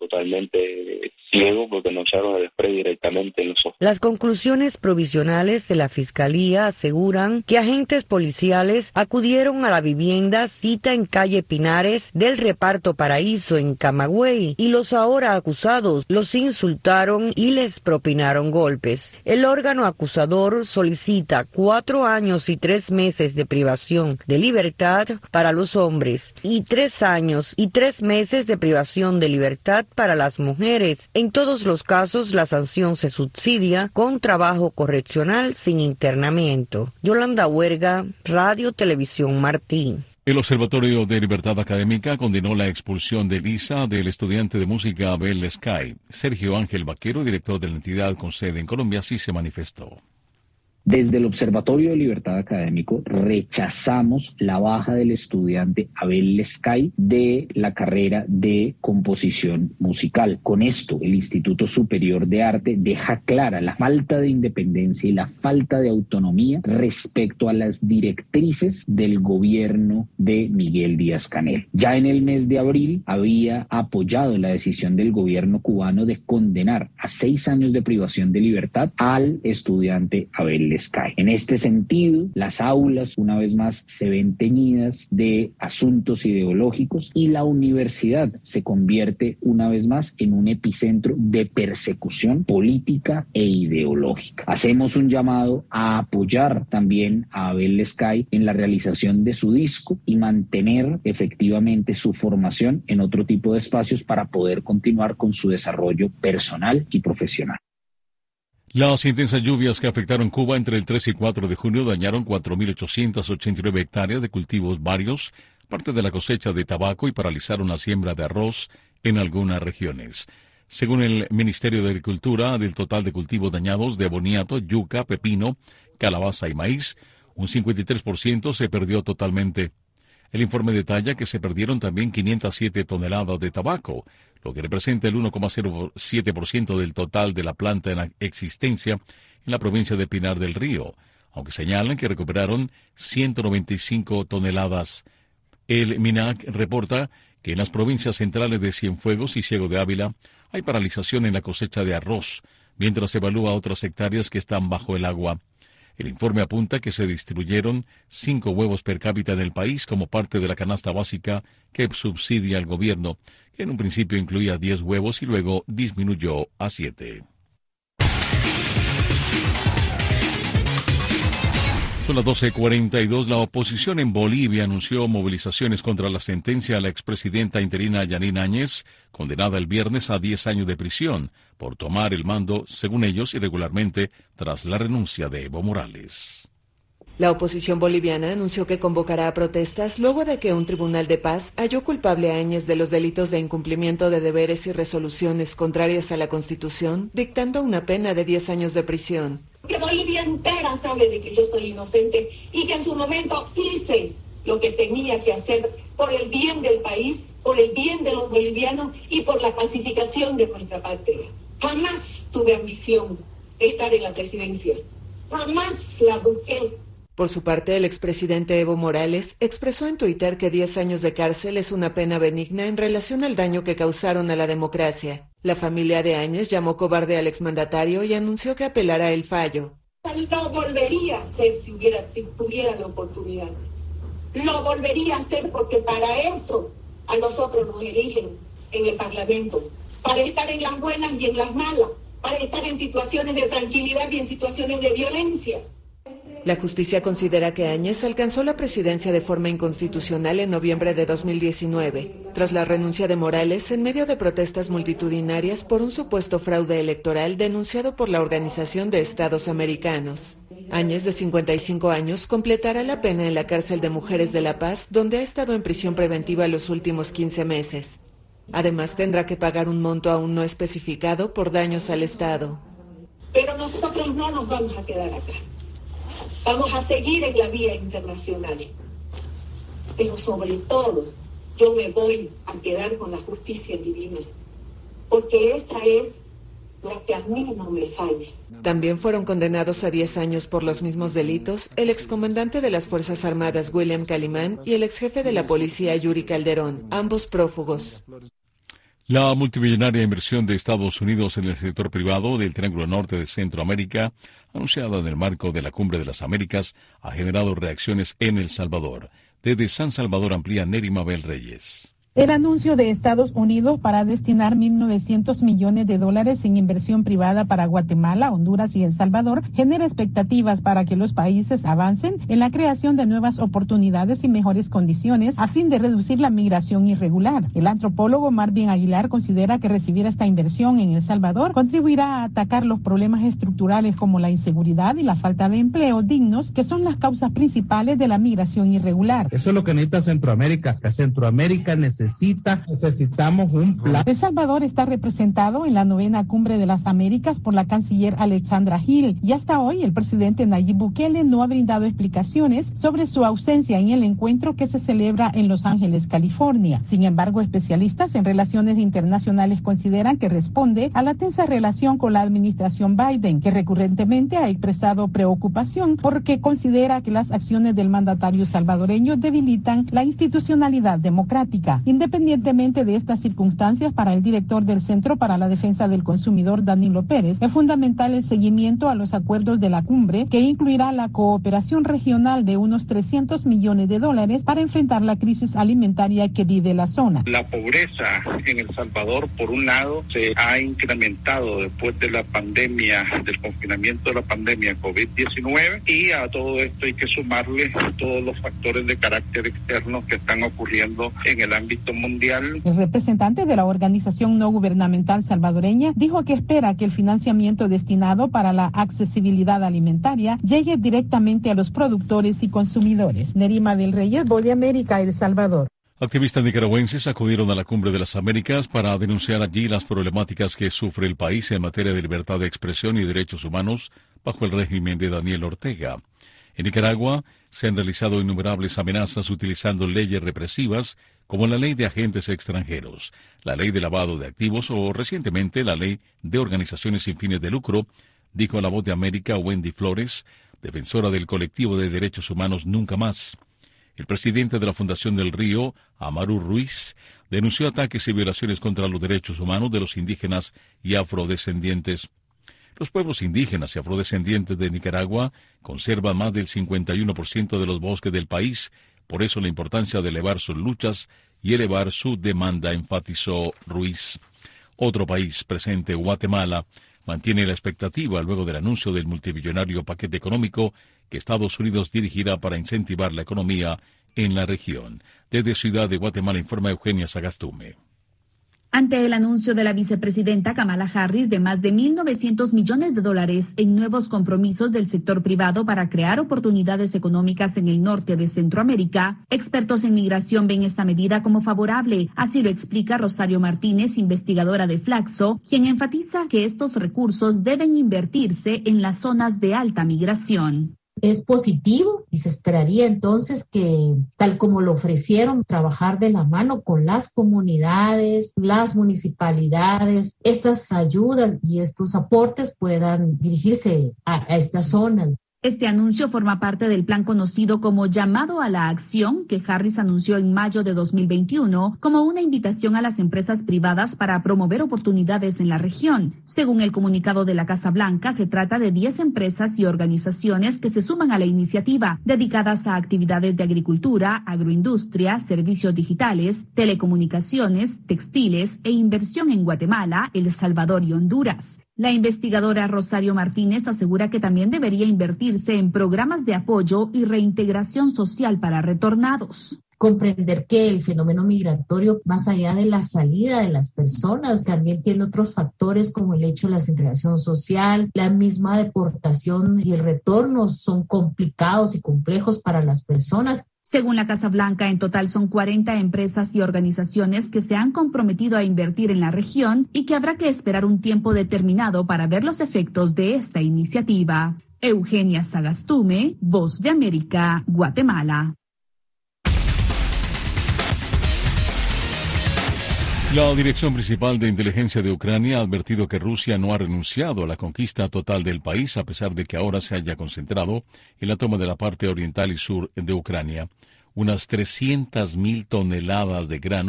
totalmente ciego porque nos echaron el spray directamente en los ojos. Las conclusiones provisionales de la Fiscalía aseguran que agentes policiales acudieron a la vivienda cita en calle Pinares del Reparto Paraíso en Camagüey y los ahora acusados los insultaron y les propinaron golpes. El órgano acusador solicita cuatro años y tres meses de privación de libertad para los hombres y tres años y tres meses de privación de libertad para las mujeres. En todos los casos, la sanción se subsidia con trabajo correccional sin internamiento. Yolanda Huerga, Radio Televisión Martín. El Observatorio de Libertad Académica condenó la expulsión de Lisa del estudiante de música Abel Sky. Sergio Ángel Vaquero, director de la entidad con sede en Colombia, sí se manifestó. Desde el Observatorio de Libertad Académico rechazamos la baja del estudiante Abel Sky de la carrera de composición musical. Con esto, el Instituto Superior de Arte deja clara la falta de independencia y la falta de autonomía respecto a las directrices del gobierno de Miguel Díaz-Canel. Ya en el mes de abril había apoyado la decisión del gobierno cubano de condenar a seis años de privación de libertad al estudiante Abel Sky. En este sentido, las aulas una vez más se ven teñidas de asuntos ideológicos y la universidad se convierte una vez más en un epicentro de persecución política e ideológica. Hacemos un llamado a apoyar también a Abel Sky en la realización de su disco y mantener efectivamente su formación en otro tipo de espacios para poder continuar con su desarrollo personal y profesional. Las intensas lluvias que afectaron Cuba entre el tres y cuatro de junio dañaron cuatro mil ochocientas ochenta y nueve hectáreas de cultivos varios, parte de la cosecha de tabaco y paralizaron la siembra de arroz en algunas regiones. Según el Ministerio de Agricultura, del total de cultivos dañados de boniato, yuca, pepino, calabaza y maíz, un cincuenta y tres por ciento se perdió totalmente. El informe detalla que se perdieron también quinientas siete toneladas de tabaco, lo que representa el uno coma cero siete por ciento del total de la planta en existencia en la provincia de Pinar del Río, aunque señalan que recuperaron ciento noventa y cinco toneladas. El MINAC reporta que en las provincias centrales de Cienfuegos y Ciego de Ávila hay paralización en la cosecha de arroz, mientras se evalúa otras hectáreas que están bajo el agua. El informe apunta que se distribuyeron cinco huevos per cápita en el país como parte de la canasta básica que subsidia el gobierno, que en un principio incluía diez huevos y luego disminuyó a siete. Son las doce cuarenta y dos. La oposición en Bolivia anunció movilizaciones contra la sentencia a la expresidenta interina Yanine Áñez, condenada el viernes a diez años de prisión por tomar el mando, según ellos, irregularmente tras la renuncia de Evo Morales. La oposición boliviana anunció que convocará a protestas luego de que un tribunal de paz halló culpable a Áñez de los delitos de incumplimiento de deberes y resoluciones contrarias a la Constitución, dictando una pena de diez años de prisión. Que Bolivia entera sabe de que yo soy inocente y que en su momento hice lo que tenía que hacer por el bien del país, por el bien de los bolivianos y por la pacificación de nuestra patria. Jamás tuve ambición de estar en la presidencia. Jamás la busqué. Por su parte, el expresidente Evo Morales expresó en Twitter que diez años de cárcel es una pena benigna en relación al daño que causaron a la democracia. La familia de Áñez llamó cobarde al exmandatario y anunció que apelará el fallo. Lo volvería a hacer si, hubiera, si tuviera la oportunidad. Lo volvería a hacer porque para eso a nosotros nos eligen en el Parlamento. Para estar en las buenas y en las malas. Para estar en situaciones de tranquilidad y en situaciones de violencia. La justicia considera que Áñez alcanzó la presidencia de forma inconstitucional en noviembre de dos mil diecinueve, tras la renuncia de Morales en medio de protestas multitudinarias por un supuesto fraude electoral denunciado por la Organización de Estados Americanos. Áñez, de cincuenta y cinco años, completará la pena en la cárcel de Mujeres de La Paz, donde ha estado en prisión preventiva los últimos quince meses. Además, tendrá que pagar un monto aún no especificado por daños al Estado. Pero nosotros no nos vamos a quedar acá. Vamos a seguir en la vía internacional. Pero sobre todo, yo me voy a quedar con la justicia divina. Porque esa es la que a mí no me falla. También fueron condenados a diez años por los mismos delitos el excomandante de las Fuerzas Armadas William Calimán y el exjefe de la policía Yuri Calderón, ambos prófugos. La multimillonaria inversión de Estados Unidos en el sector privado del Triángulo Norte de Centroamérica, anunciada en el marco de la Cumbre de las Américas, ha generado reacciones en El Salvador. Desde San Salvador amplía Neri Mabel Reyes. El anuncio de Estados Unidos para destinar mil novecientos millones de dólares en inversión privada para Guatemala, Honduras y El Salvador genera expectativas para que los países avancen en la creación de nuevas oportunidades y mejores condiciones a fin de reducir la migración irregular. El antropólogo Marvin Aguilar considera que recibir esta inversión en El Salvador contribuirá a atacar los problemas estructurales como la inseguridad y la falta de empleo dignos, que son las causas principales de la migración irregular. Eso es lo que necesita Centroamérica, que Centroamérica necesita Necesita, necesitamos un plan. El Salvador está representado en la novena Cumbre de las Américas por la canciller Alexandra Hill y hasta hoy el presidente Nayib Bukele no ha brindado explicaciones sobre su ausencia en el encuentro que se celebra en Los Ángeles, California. Sin embargo, especialistas en relaciones internacionales consideran que responde a la tensa relación con la administración Biden, que recurrentemente ha expresado preocupación porque considera que las acciones del mandatario salvadoreño debilitan la institucionalidad democrática. Independientemente de estas circunstancias, para el director del Centro para la Defensa del Consumidor, Danilo Pérez, es fundamental el seguimiento a los acuerdos de la cumbre, que incluirá la cooperación regional de unos trescientos millones de dólares para enfrentar la crisis alimentaria que vive la zona. La pobreza en El Salvador, por un lado, se ha incrementado después de la pandemia, del confinamiento de la pandemia COVID diecinueve, y a todo esto hay que sumarle todos los factores de carácter externo que están ocurriendo en el ámbito mundial. El representante de la organización no gubernamental salvadoreña dijo que espera que el financiamiento destinado para la accesibilidad alimentaria llegue directamente a los productores y consumidores. Nerima del Reyes, Voz de América, El Salvador. Activistas nicaragüenses acudieron a la Cumbre de las Américas para denunciar allí las problemáticas que sufre el país en materia de libertad de expresión y derechos humanos bajo el régimen de Daniel Ortega. En Nicaragua se han realizado innumerables amenazas utilizando leyes represivas como la ley de agentes extranjeros, la ley de lavado de activos o recientemente la ley de organizaciones sin fines de lucro, dijo la Voz de América Wendy Flores, defensora del colectivo de derechos humanos Nunca Más. El presidente de la Fundación del Río, Amaru Ruiz, denunció ataques y violaciones contra los derechos humanos de los indígenas y afrodescendientes. Los pueblos indígenas y afrodescendientes de Nicaragua conservan más del cincuenta y uno por ciento de los bosques del país, por eso la importancia de elevar sus luchas y elevar su demanda, enfatizó Ruiz. Otro país presente, Guatemala, mantiene la expectativa luego del anuncio del multimillonario paquete económico que Estados Unidos dirigirá para incentivar la economía en la región. Desde Ciudad de Guatemala informa Eugenia Sagastume. Ante el anuncio de la vicepresidenta Kamala Harris de más de mil novecientos millones de dólares en nuevos compromisos del sector privado para crear oportunidades económicas en el norte de Centroamérica, expertos en migración ven esta medida como favorable. Así lo explica Rosario Martínez, investigadora de Flaxo, quien enfatiza que estos recursos deben invertirse en las zonas de alta migración. Es positivo y se esperaría entonces que, tal como lo ofrecieron, trabajar de la mano con las comunidades, las municipalidades, estas ayudas y estos aportes puedan dirigirse a, a estas zonas. Este anuncio forma parte del plan conocido como Llamado a la Acción, que Harris anunció en mayo de dos mil veintiuno como una invitación a las empresas privadas para promover oportunidades en la región. Según el comunicado de la Casa Blanca, se trata de diez empresas y organizaciones que se suman a la iniciativa, dedicadas a actividades de agricultura, agroindustria, servicios digitales, telecomunicaciones, textiles e inversión en Guatemala, El Salvador y Honduras. La investigadora Rosario Martínez asegura que también debería invertirse en programas de apoyo y reintegración social para retornados. Comprender que el fenómeno migratorio, más allá de la salida de las personas, también tiene otros factores como el hecho de la integración social, la misma deportación y el retorno son complicados y complejos para las personas. Según la Casa Blanca, en total son cuarenta empresas y organizaciones que se han comprometido a invertir en la región y que habrá que esperar un tiempo determinado para ver los efectos de esta iniciativa. Eugenia Sagastume, Voz de América, Guatemala. La Dirección Principal de Inteligencia de Ucrania ha advertido que Rusia no ha renunciado a la conquista total del país, a pesar de que ahora se haya concentrado en la toma de la parte oriental y sur de Ucrania. Unas trescientas mil toneladas de grano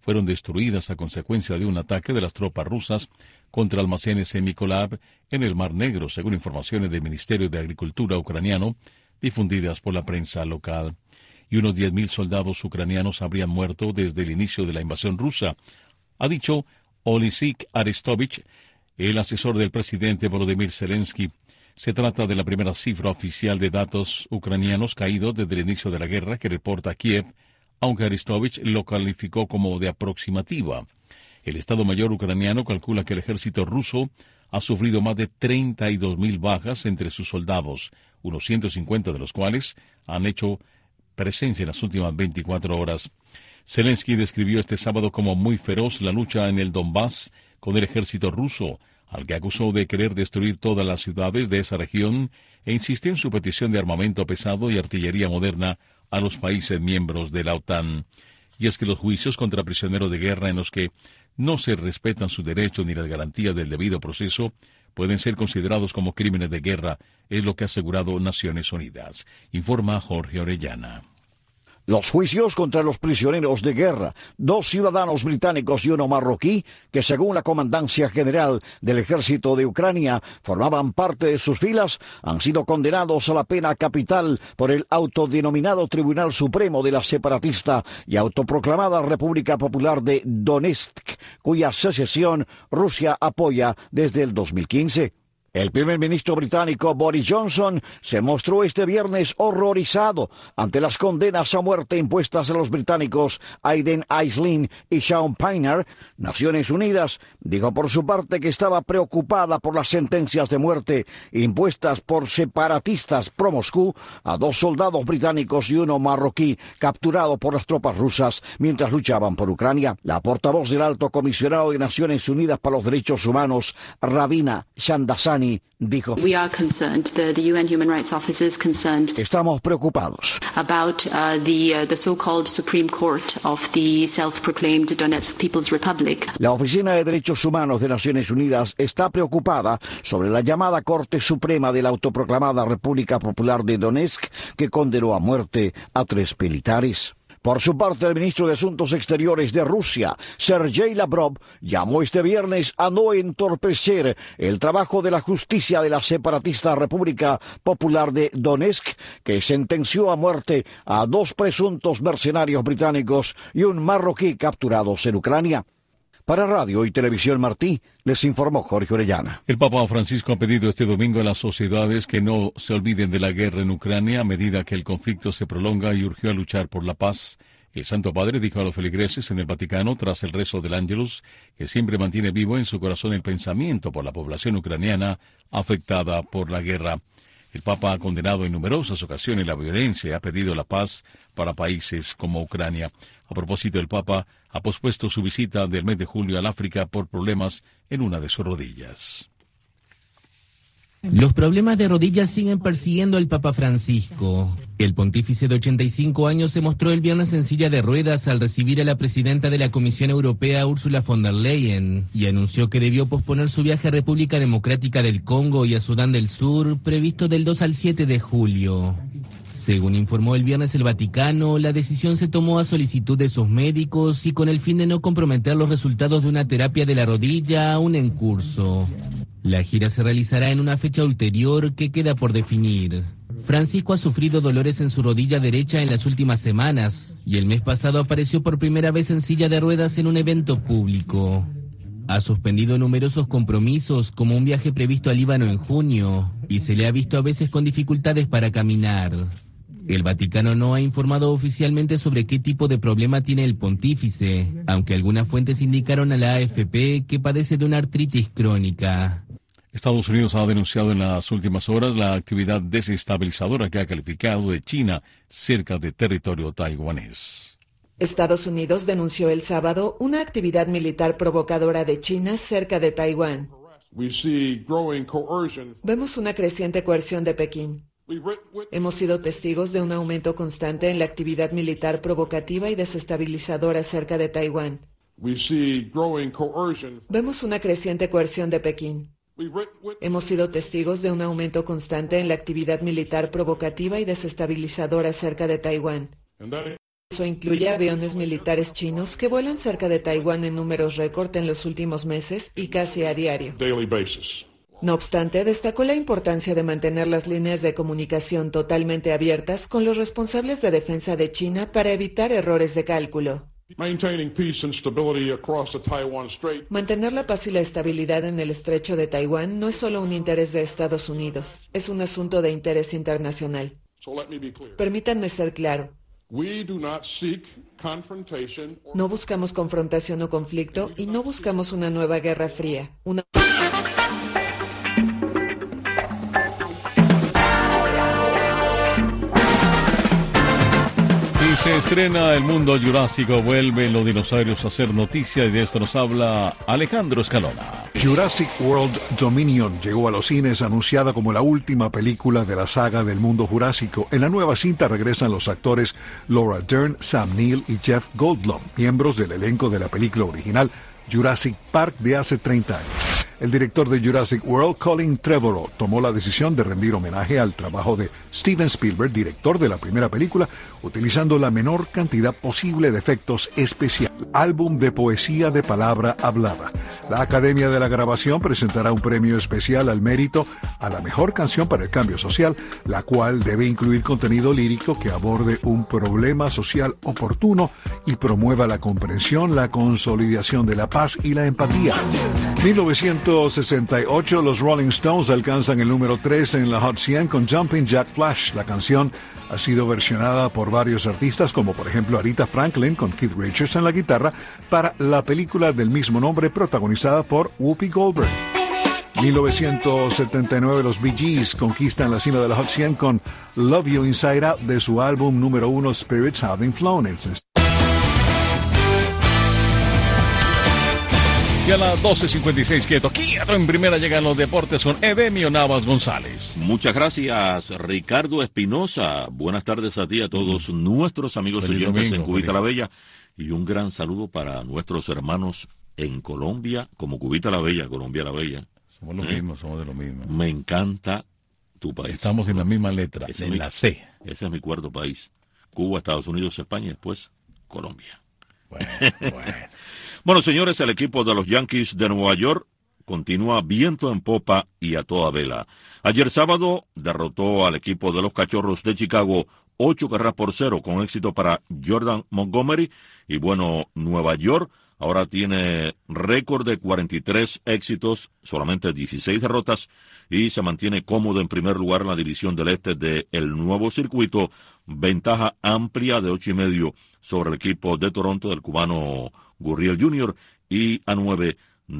fueron destruidas a consecuencia de un ataque de las tropas rusas contra almacenes en Mykolaiv en el Mar Negro, según informaciones del Ministerio de Agricultura ucraniano difundidas por la prensa local. Y unos diez mil soldados ucranianos habrían muerto desde el inicio de la invasión rusa, ha dicho Olesik Arestovich, el asesor del presidente Volodymyr Zelensky. Se trata de la primera cifra oficial de datos ucranianos caídos desde el inicio de la guerra que reporta Kiev, aunque Arestovich lo calificó como de aproximativa. El Estado Mayor ucraniano calcula que el ejército ruso ha sufrido más de treinta y dos mil bajas entre sus soldados, unos ciento cincuenta de los cuales han hecho presencia en las últimas veinticuatro horas. Zelensky describió este sábado como muy feroz la lucha en el Donbass con el ejército ruso, al que acusó de querer destruir todas las ciudades de esa región, e insistió en su petición de armamento pesado y artillería moderna a los países miembros de la OTAN. Y es que los juicios contra prisioneros de guerra en los que no se respetan sus derechos ni las garantías del debido proceso pueden ser considerados como crímenes de guerra, es lo que ha asegurado Naciones Unidas. Informa Jorge Orellana. Los juicios contra los prisioneros de guerra, dos ciudadanos británicos y uno marroquí, que según la Comandancia General del Ejército de Ucrania formaban parte de sus filas, han sido condenados a la pena capital por el autodenominado Tribunal Supremo de la separatista y autoproclamada República Popular de Donetsk, cuya secesión Rusia apoya desde el dos mil quince. El primer ministro británico Boris Johnson se mostró este viernes horrorizado ante las condenas a muerte impuestas a los británicos Aiden Islin y Sean Payner. Naciones Unidas dijo por su parte que estaba preocupada por las sentencias de muerte impuestas por separatistas pro-Moscú a dos soldados británicos y uno marroquí capturado por las tropas rusas mientras luchaban por Ucrania. La portavoz del Alto Comisionado de Naciones Unidas para los Derechos Humanos, Ravina Shamdasani, dijo: We are concerned. The, the U N Human Rights Office is concerned. Estamos preocupados. About uh, the uh, the so-called Supreme Court of the self-proclaimed Donetsk People's Republic. La Oficina de Derechos Humanos de Naciones Unidas está preocupada sobre la llamada Corte Suprema de la autoproclamada República Popular de Donetsk, que condenó a muerte a tres militares. Por su parte, el ministro de Asuntos Exteriores de Rusia, Sergei Lavrov, llamó este viernes a no entorpecer el trabajo de la justicia de la separatista República Popular de Donetsk, que sentenció a muerte a dos presuntos mercenarios británicos y un marroquí capturados en Ucrania. Para Radio y Televisión Martí, les informó Jorge Orellana. El Papa Francisco ha pedido este domingo a las sociedades que no se olviden de la guerra en Ucrania a medida que el conflicto se prolonga y urgió a luchar por la paz. El Santo Padre dijo a los feligreses en el Vaticano, tras el rezo del Ángelus, que siempre mantiene vivo en su corazón el pensamiento por la población ucraniana afectada por la guerra. El Papa ha condenado en numerosas ocasiones la violencia y ha pedido la paz para países como Ucrania. A propósito, el Papa ha pospuesto su visita del mes de julio al África por problemas en una de sus rodillas. Los problemas de rodillas siguen persiguiendo al Papa Francisco. El pontífice de ochenta y cinco años se mostró el viernes en silla de ruedas al recibir a la presidenta de la Comisión Europea, Ursula von der Leyen, y anunció que debió posponer su viaje a República Democrática del Congo y a Sudán del Sur, previsto del dos al siete de julio. Según informó el viernes el Vaticano, la decisión se tomó a solicitud de sus médicos y con el fin de no comprometer los resultados de una terapia de la rodilla aún en curso. La gira se realizará en una fecha ulterior que queda por definir. Francisco ha sufrido dolores en su rodilla derecha en las últimas semanas y el mes pasado apareció por primera vez en silla de ruedas en un evento público. Ha suspendido numerosos compromisos, como un viaje previsto a Líbano en junio, y se le ha visto a veces con dificultades para caminar. El Vaticano no ha informado oficialmente sobre qué tipo de problema tiene el pontífice, aunque algunas fuentes indicaron a la A F P que padece de una artritis crónica. Estados Unidos ha denunciado en las últimas horas la actividad desestabilizadora que ha calificado de China cerca de territorio taiwanés. Estados Unidos denunció el sábado una actividad militar provocadora de China cerca de Taiwán. Vemos una creciente coerción de Pekín. Hemos sido testigos de un aumento constante en la actividad militar provocativa y desestabilizadora cerca de Taiwán. Vemos una creciente coerción de Pekín. Hemos sido testigos de un aumento constante en la actividad militar provocativa y desestabilizadora cerca de Taiwán. Eso incluye aviones militares chinos que vuelan cerca de Taiwán en números récord en los últimos meses y casi a diario. No obstante, destacó la importancia de mantener las líneas de comunicación totalmente abiertas con los responsables de defensa de China para evitar errores de cálculo. Mantener la paz y la estabilidad en el estrecho de Taiwán no es solo un interés de Estados Unidos, es un asunto de interés internacional. Permítanme ser claro. No buscamos confrontación o conflicto y no buscamos una nueva guerra fría. Una... Y se estrena El Mundo Jurásico, vuelven los dinosaurios a hacer noticia y de esto nos habla Alejandro Escalona. Jurassic World Dominion llegó a los cines anunciada como la última película de la saga del mundo jurásico. En la nueva cinta regresan los actores Laura Dern, Sam Neill y Jeff Goldblum, miembros del elenco de la película original Jurassic Park de hace treinta años. El director de Jurassic World, Colin Trevorrow, tomó la decisión de rendir homenaje al trabajo de Steven Spielberg, director de la primera película, utilizando la menor cantidad posible de efectos especiales. Álbum de poesía de palabra hablada. La Academia de la Grabación presentará un premio especial al mérito a la mejor canción para el cambio social, la cual debe incluir contenido lírico que aborde un problema social oportuno y promueva la comprensión, la consolidación de la paz y la empatía. mil novecientos sesenta y ocho, los Rolling Stones alcanzan el número tres en la Hot cien con Jumping Jack Flash. La canción ha sido versionada por varios artistas, como por ejemplo Aretha Franklin con Keith Richards en la guitarra, para la película del mismo nombre protagonizada por Whoopi Goldberg. mil novecientos setenta y nueve, los Bee Gees conquistan la cima de la Hot cien con Love You Inside Out de su álbum número uno Spirits Having Flown. Y a las doce cincuenta y seis, quieto, quieto, en primera llegan los deportes con Edemio Navas González. Muchas gracias, Ricardo Espinosa. Buenas tardes a ti, a todos mm. nuestros amigos Feliz oyentes domingo, en Cubita feliz. la Bella. Y un gran saludo para nuestros hermanos en Colombia, como Cubita la Bella, Colombia la Bella. Somos lo ¿Eh? mismo, somos de lo mismo. Me encanta tu país. Estamos en la misma letra, Ese en es la mi, C. Ese es mi cuarto país. Cuba, Estados Unidos, España y después Colombia. Bueno, bueno. Bueno, señores, el equipo de los Yankees de Nueva York continúa viento en popa y a toda vela. Ayer sábado derrotó al equipo de los Cachorros de Chicago ocho carreras por cero con éxito para Jordan Montgomery. Y bueno, Nueva York ahora tiene récord de cuarenta y tres éxitos, solamente dieciséis derrotas y se mantiene cómodo en primer lugar en la división del este del nuevo circuito. Ventaja amplia de ocho y medio sobre el equipo de Toronto del cubano Gurriel junior y a nueve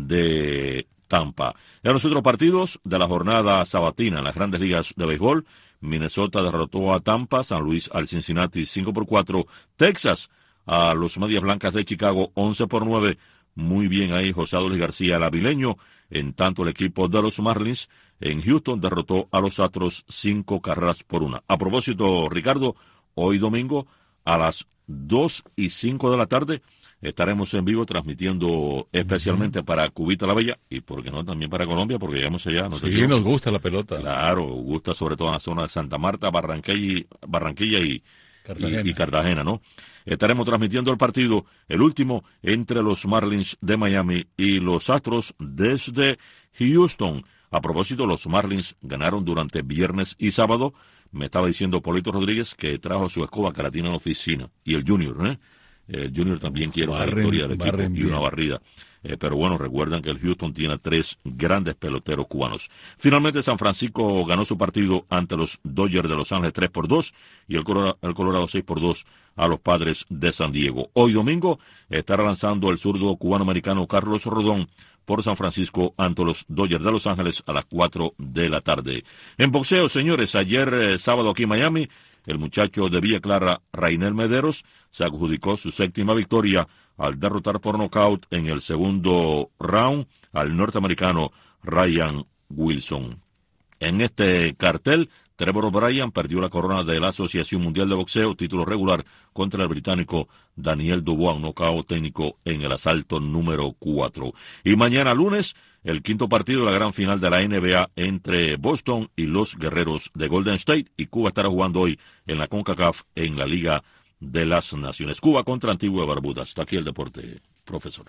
de Tampa. En los otros partidos de la jornada sabatina en las grandes ligas de béisbol, Minnesota derrotó a Tampa, San Luis al Cincinnati cinco por cuatro, Texas a los Medias Blancas de Chicago once por nueve. Muy bien ahí José Adolis García, el avileño. En tanto el equipo de los Marlins en Houston derrotó a los Astros cinco carreras por una. A propósito, Ricardo, hoy domingo a las dos y cinco de la tarde estaremos en vivo transmitiendo especialmente uh-huh. para Cubita la Bella y, por qué no, también para Colombia, porque llegamos allá. No sí, nos gusta la pelota. Claro, gusta sobre todo en la zona de Santa Marta, Barranquilla y, Barranquilla y, Cartagena. Y, y Cartagena, ¿no? Estaremos transmitiendo el partido, el último, entre los Marlins de Miami y los Astros desde Houston. A propósito, los Marlins ganaron durante viernes y sábado. Me estaba diciendo Polito Rodríguez que trajo su escoba que la tiene en la oficina. Y el Junior, ¿eh? El Junior también quiere una barren, victoria del equipo y bien. una barrida. Eh, pero bueno, recuerdan que el Houston tiene tres grandes peloteros cubanos. Finalmente, San Francisco ganó su partido ante los Dodgers de Los Ángeles tres por dos y el Colorado, el Colorado seis por dos a los Padres de San Diego. Hoy domingo estará lanzando el zurdo cubano-americano Carlos Rodón por San Francisco ante los Dodgers de Los Ángeles a las cuatro de la tarde. En boxeo, señores, ayer eh, sábado aquí en Miami, el muchacho de Villa Clara, Rainel Mederos, se adjudicó su séptima victoria al derrotar por nocaut en el segundo round al norteamericano Ryan Wilson. En este cartel, Trevor O'Brien perdió la corona de la Asociación Mundial de Boxeo, título regular, contra el británico Daniel Dubois, un nocaut técnico en el asalto número cuatro. Y mañana lunes, el quinto partido de la gran final de la N B A entre Boston y los Guerreros de Golden State, y Cuba estará jugando hoy en la CONCACAF en la Liga de las Naciones. Cuba contra Antigua y Barbuda. Hasta aquí el deporte, profesor.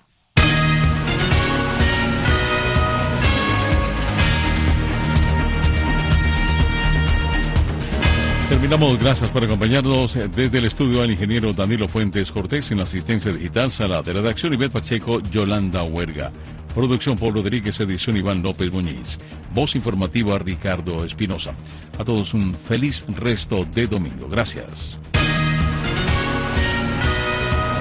Terminamos, gracias por acompañarnos. Desde el estudio al ingeniero Danilo Fuentes Cortés, en la asistencia digital, sala de redacción Ivette Pacheco, Yolanda Huerga. Producción Paul Rodríguez, edición Iván López Muñiz. Voz informativa Ricardo Espinosa. A todos un feliz resto de domingo. Gracias.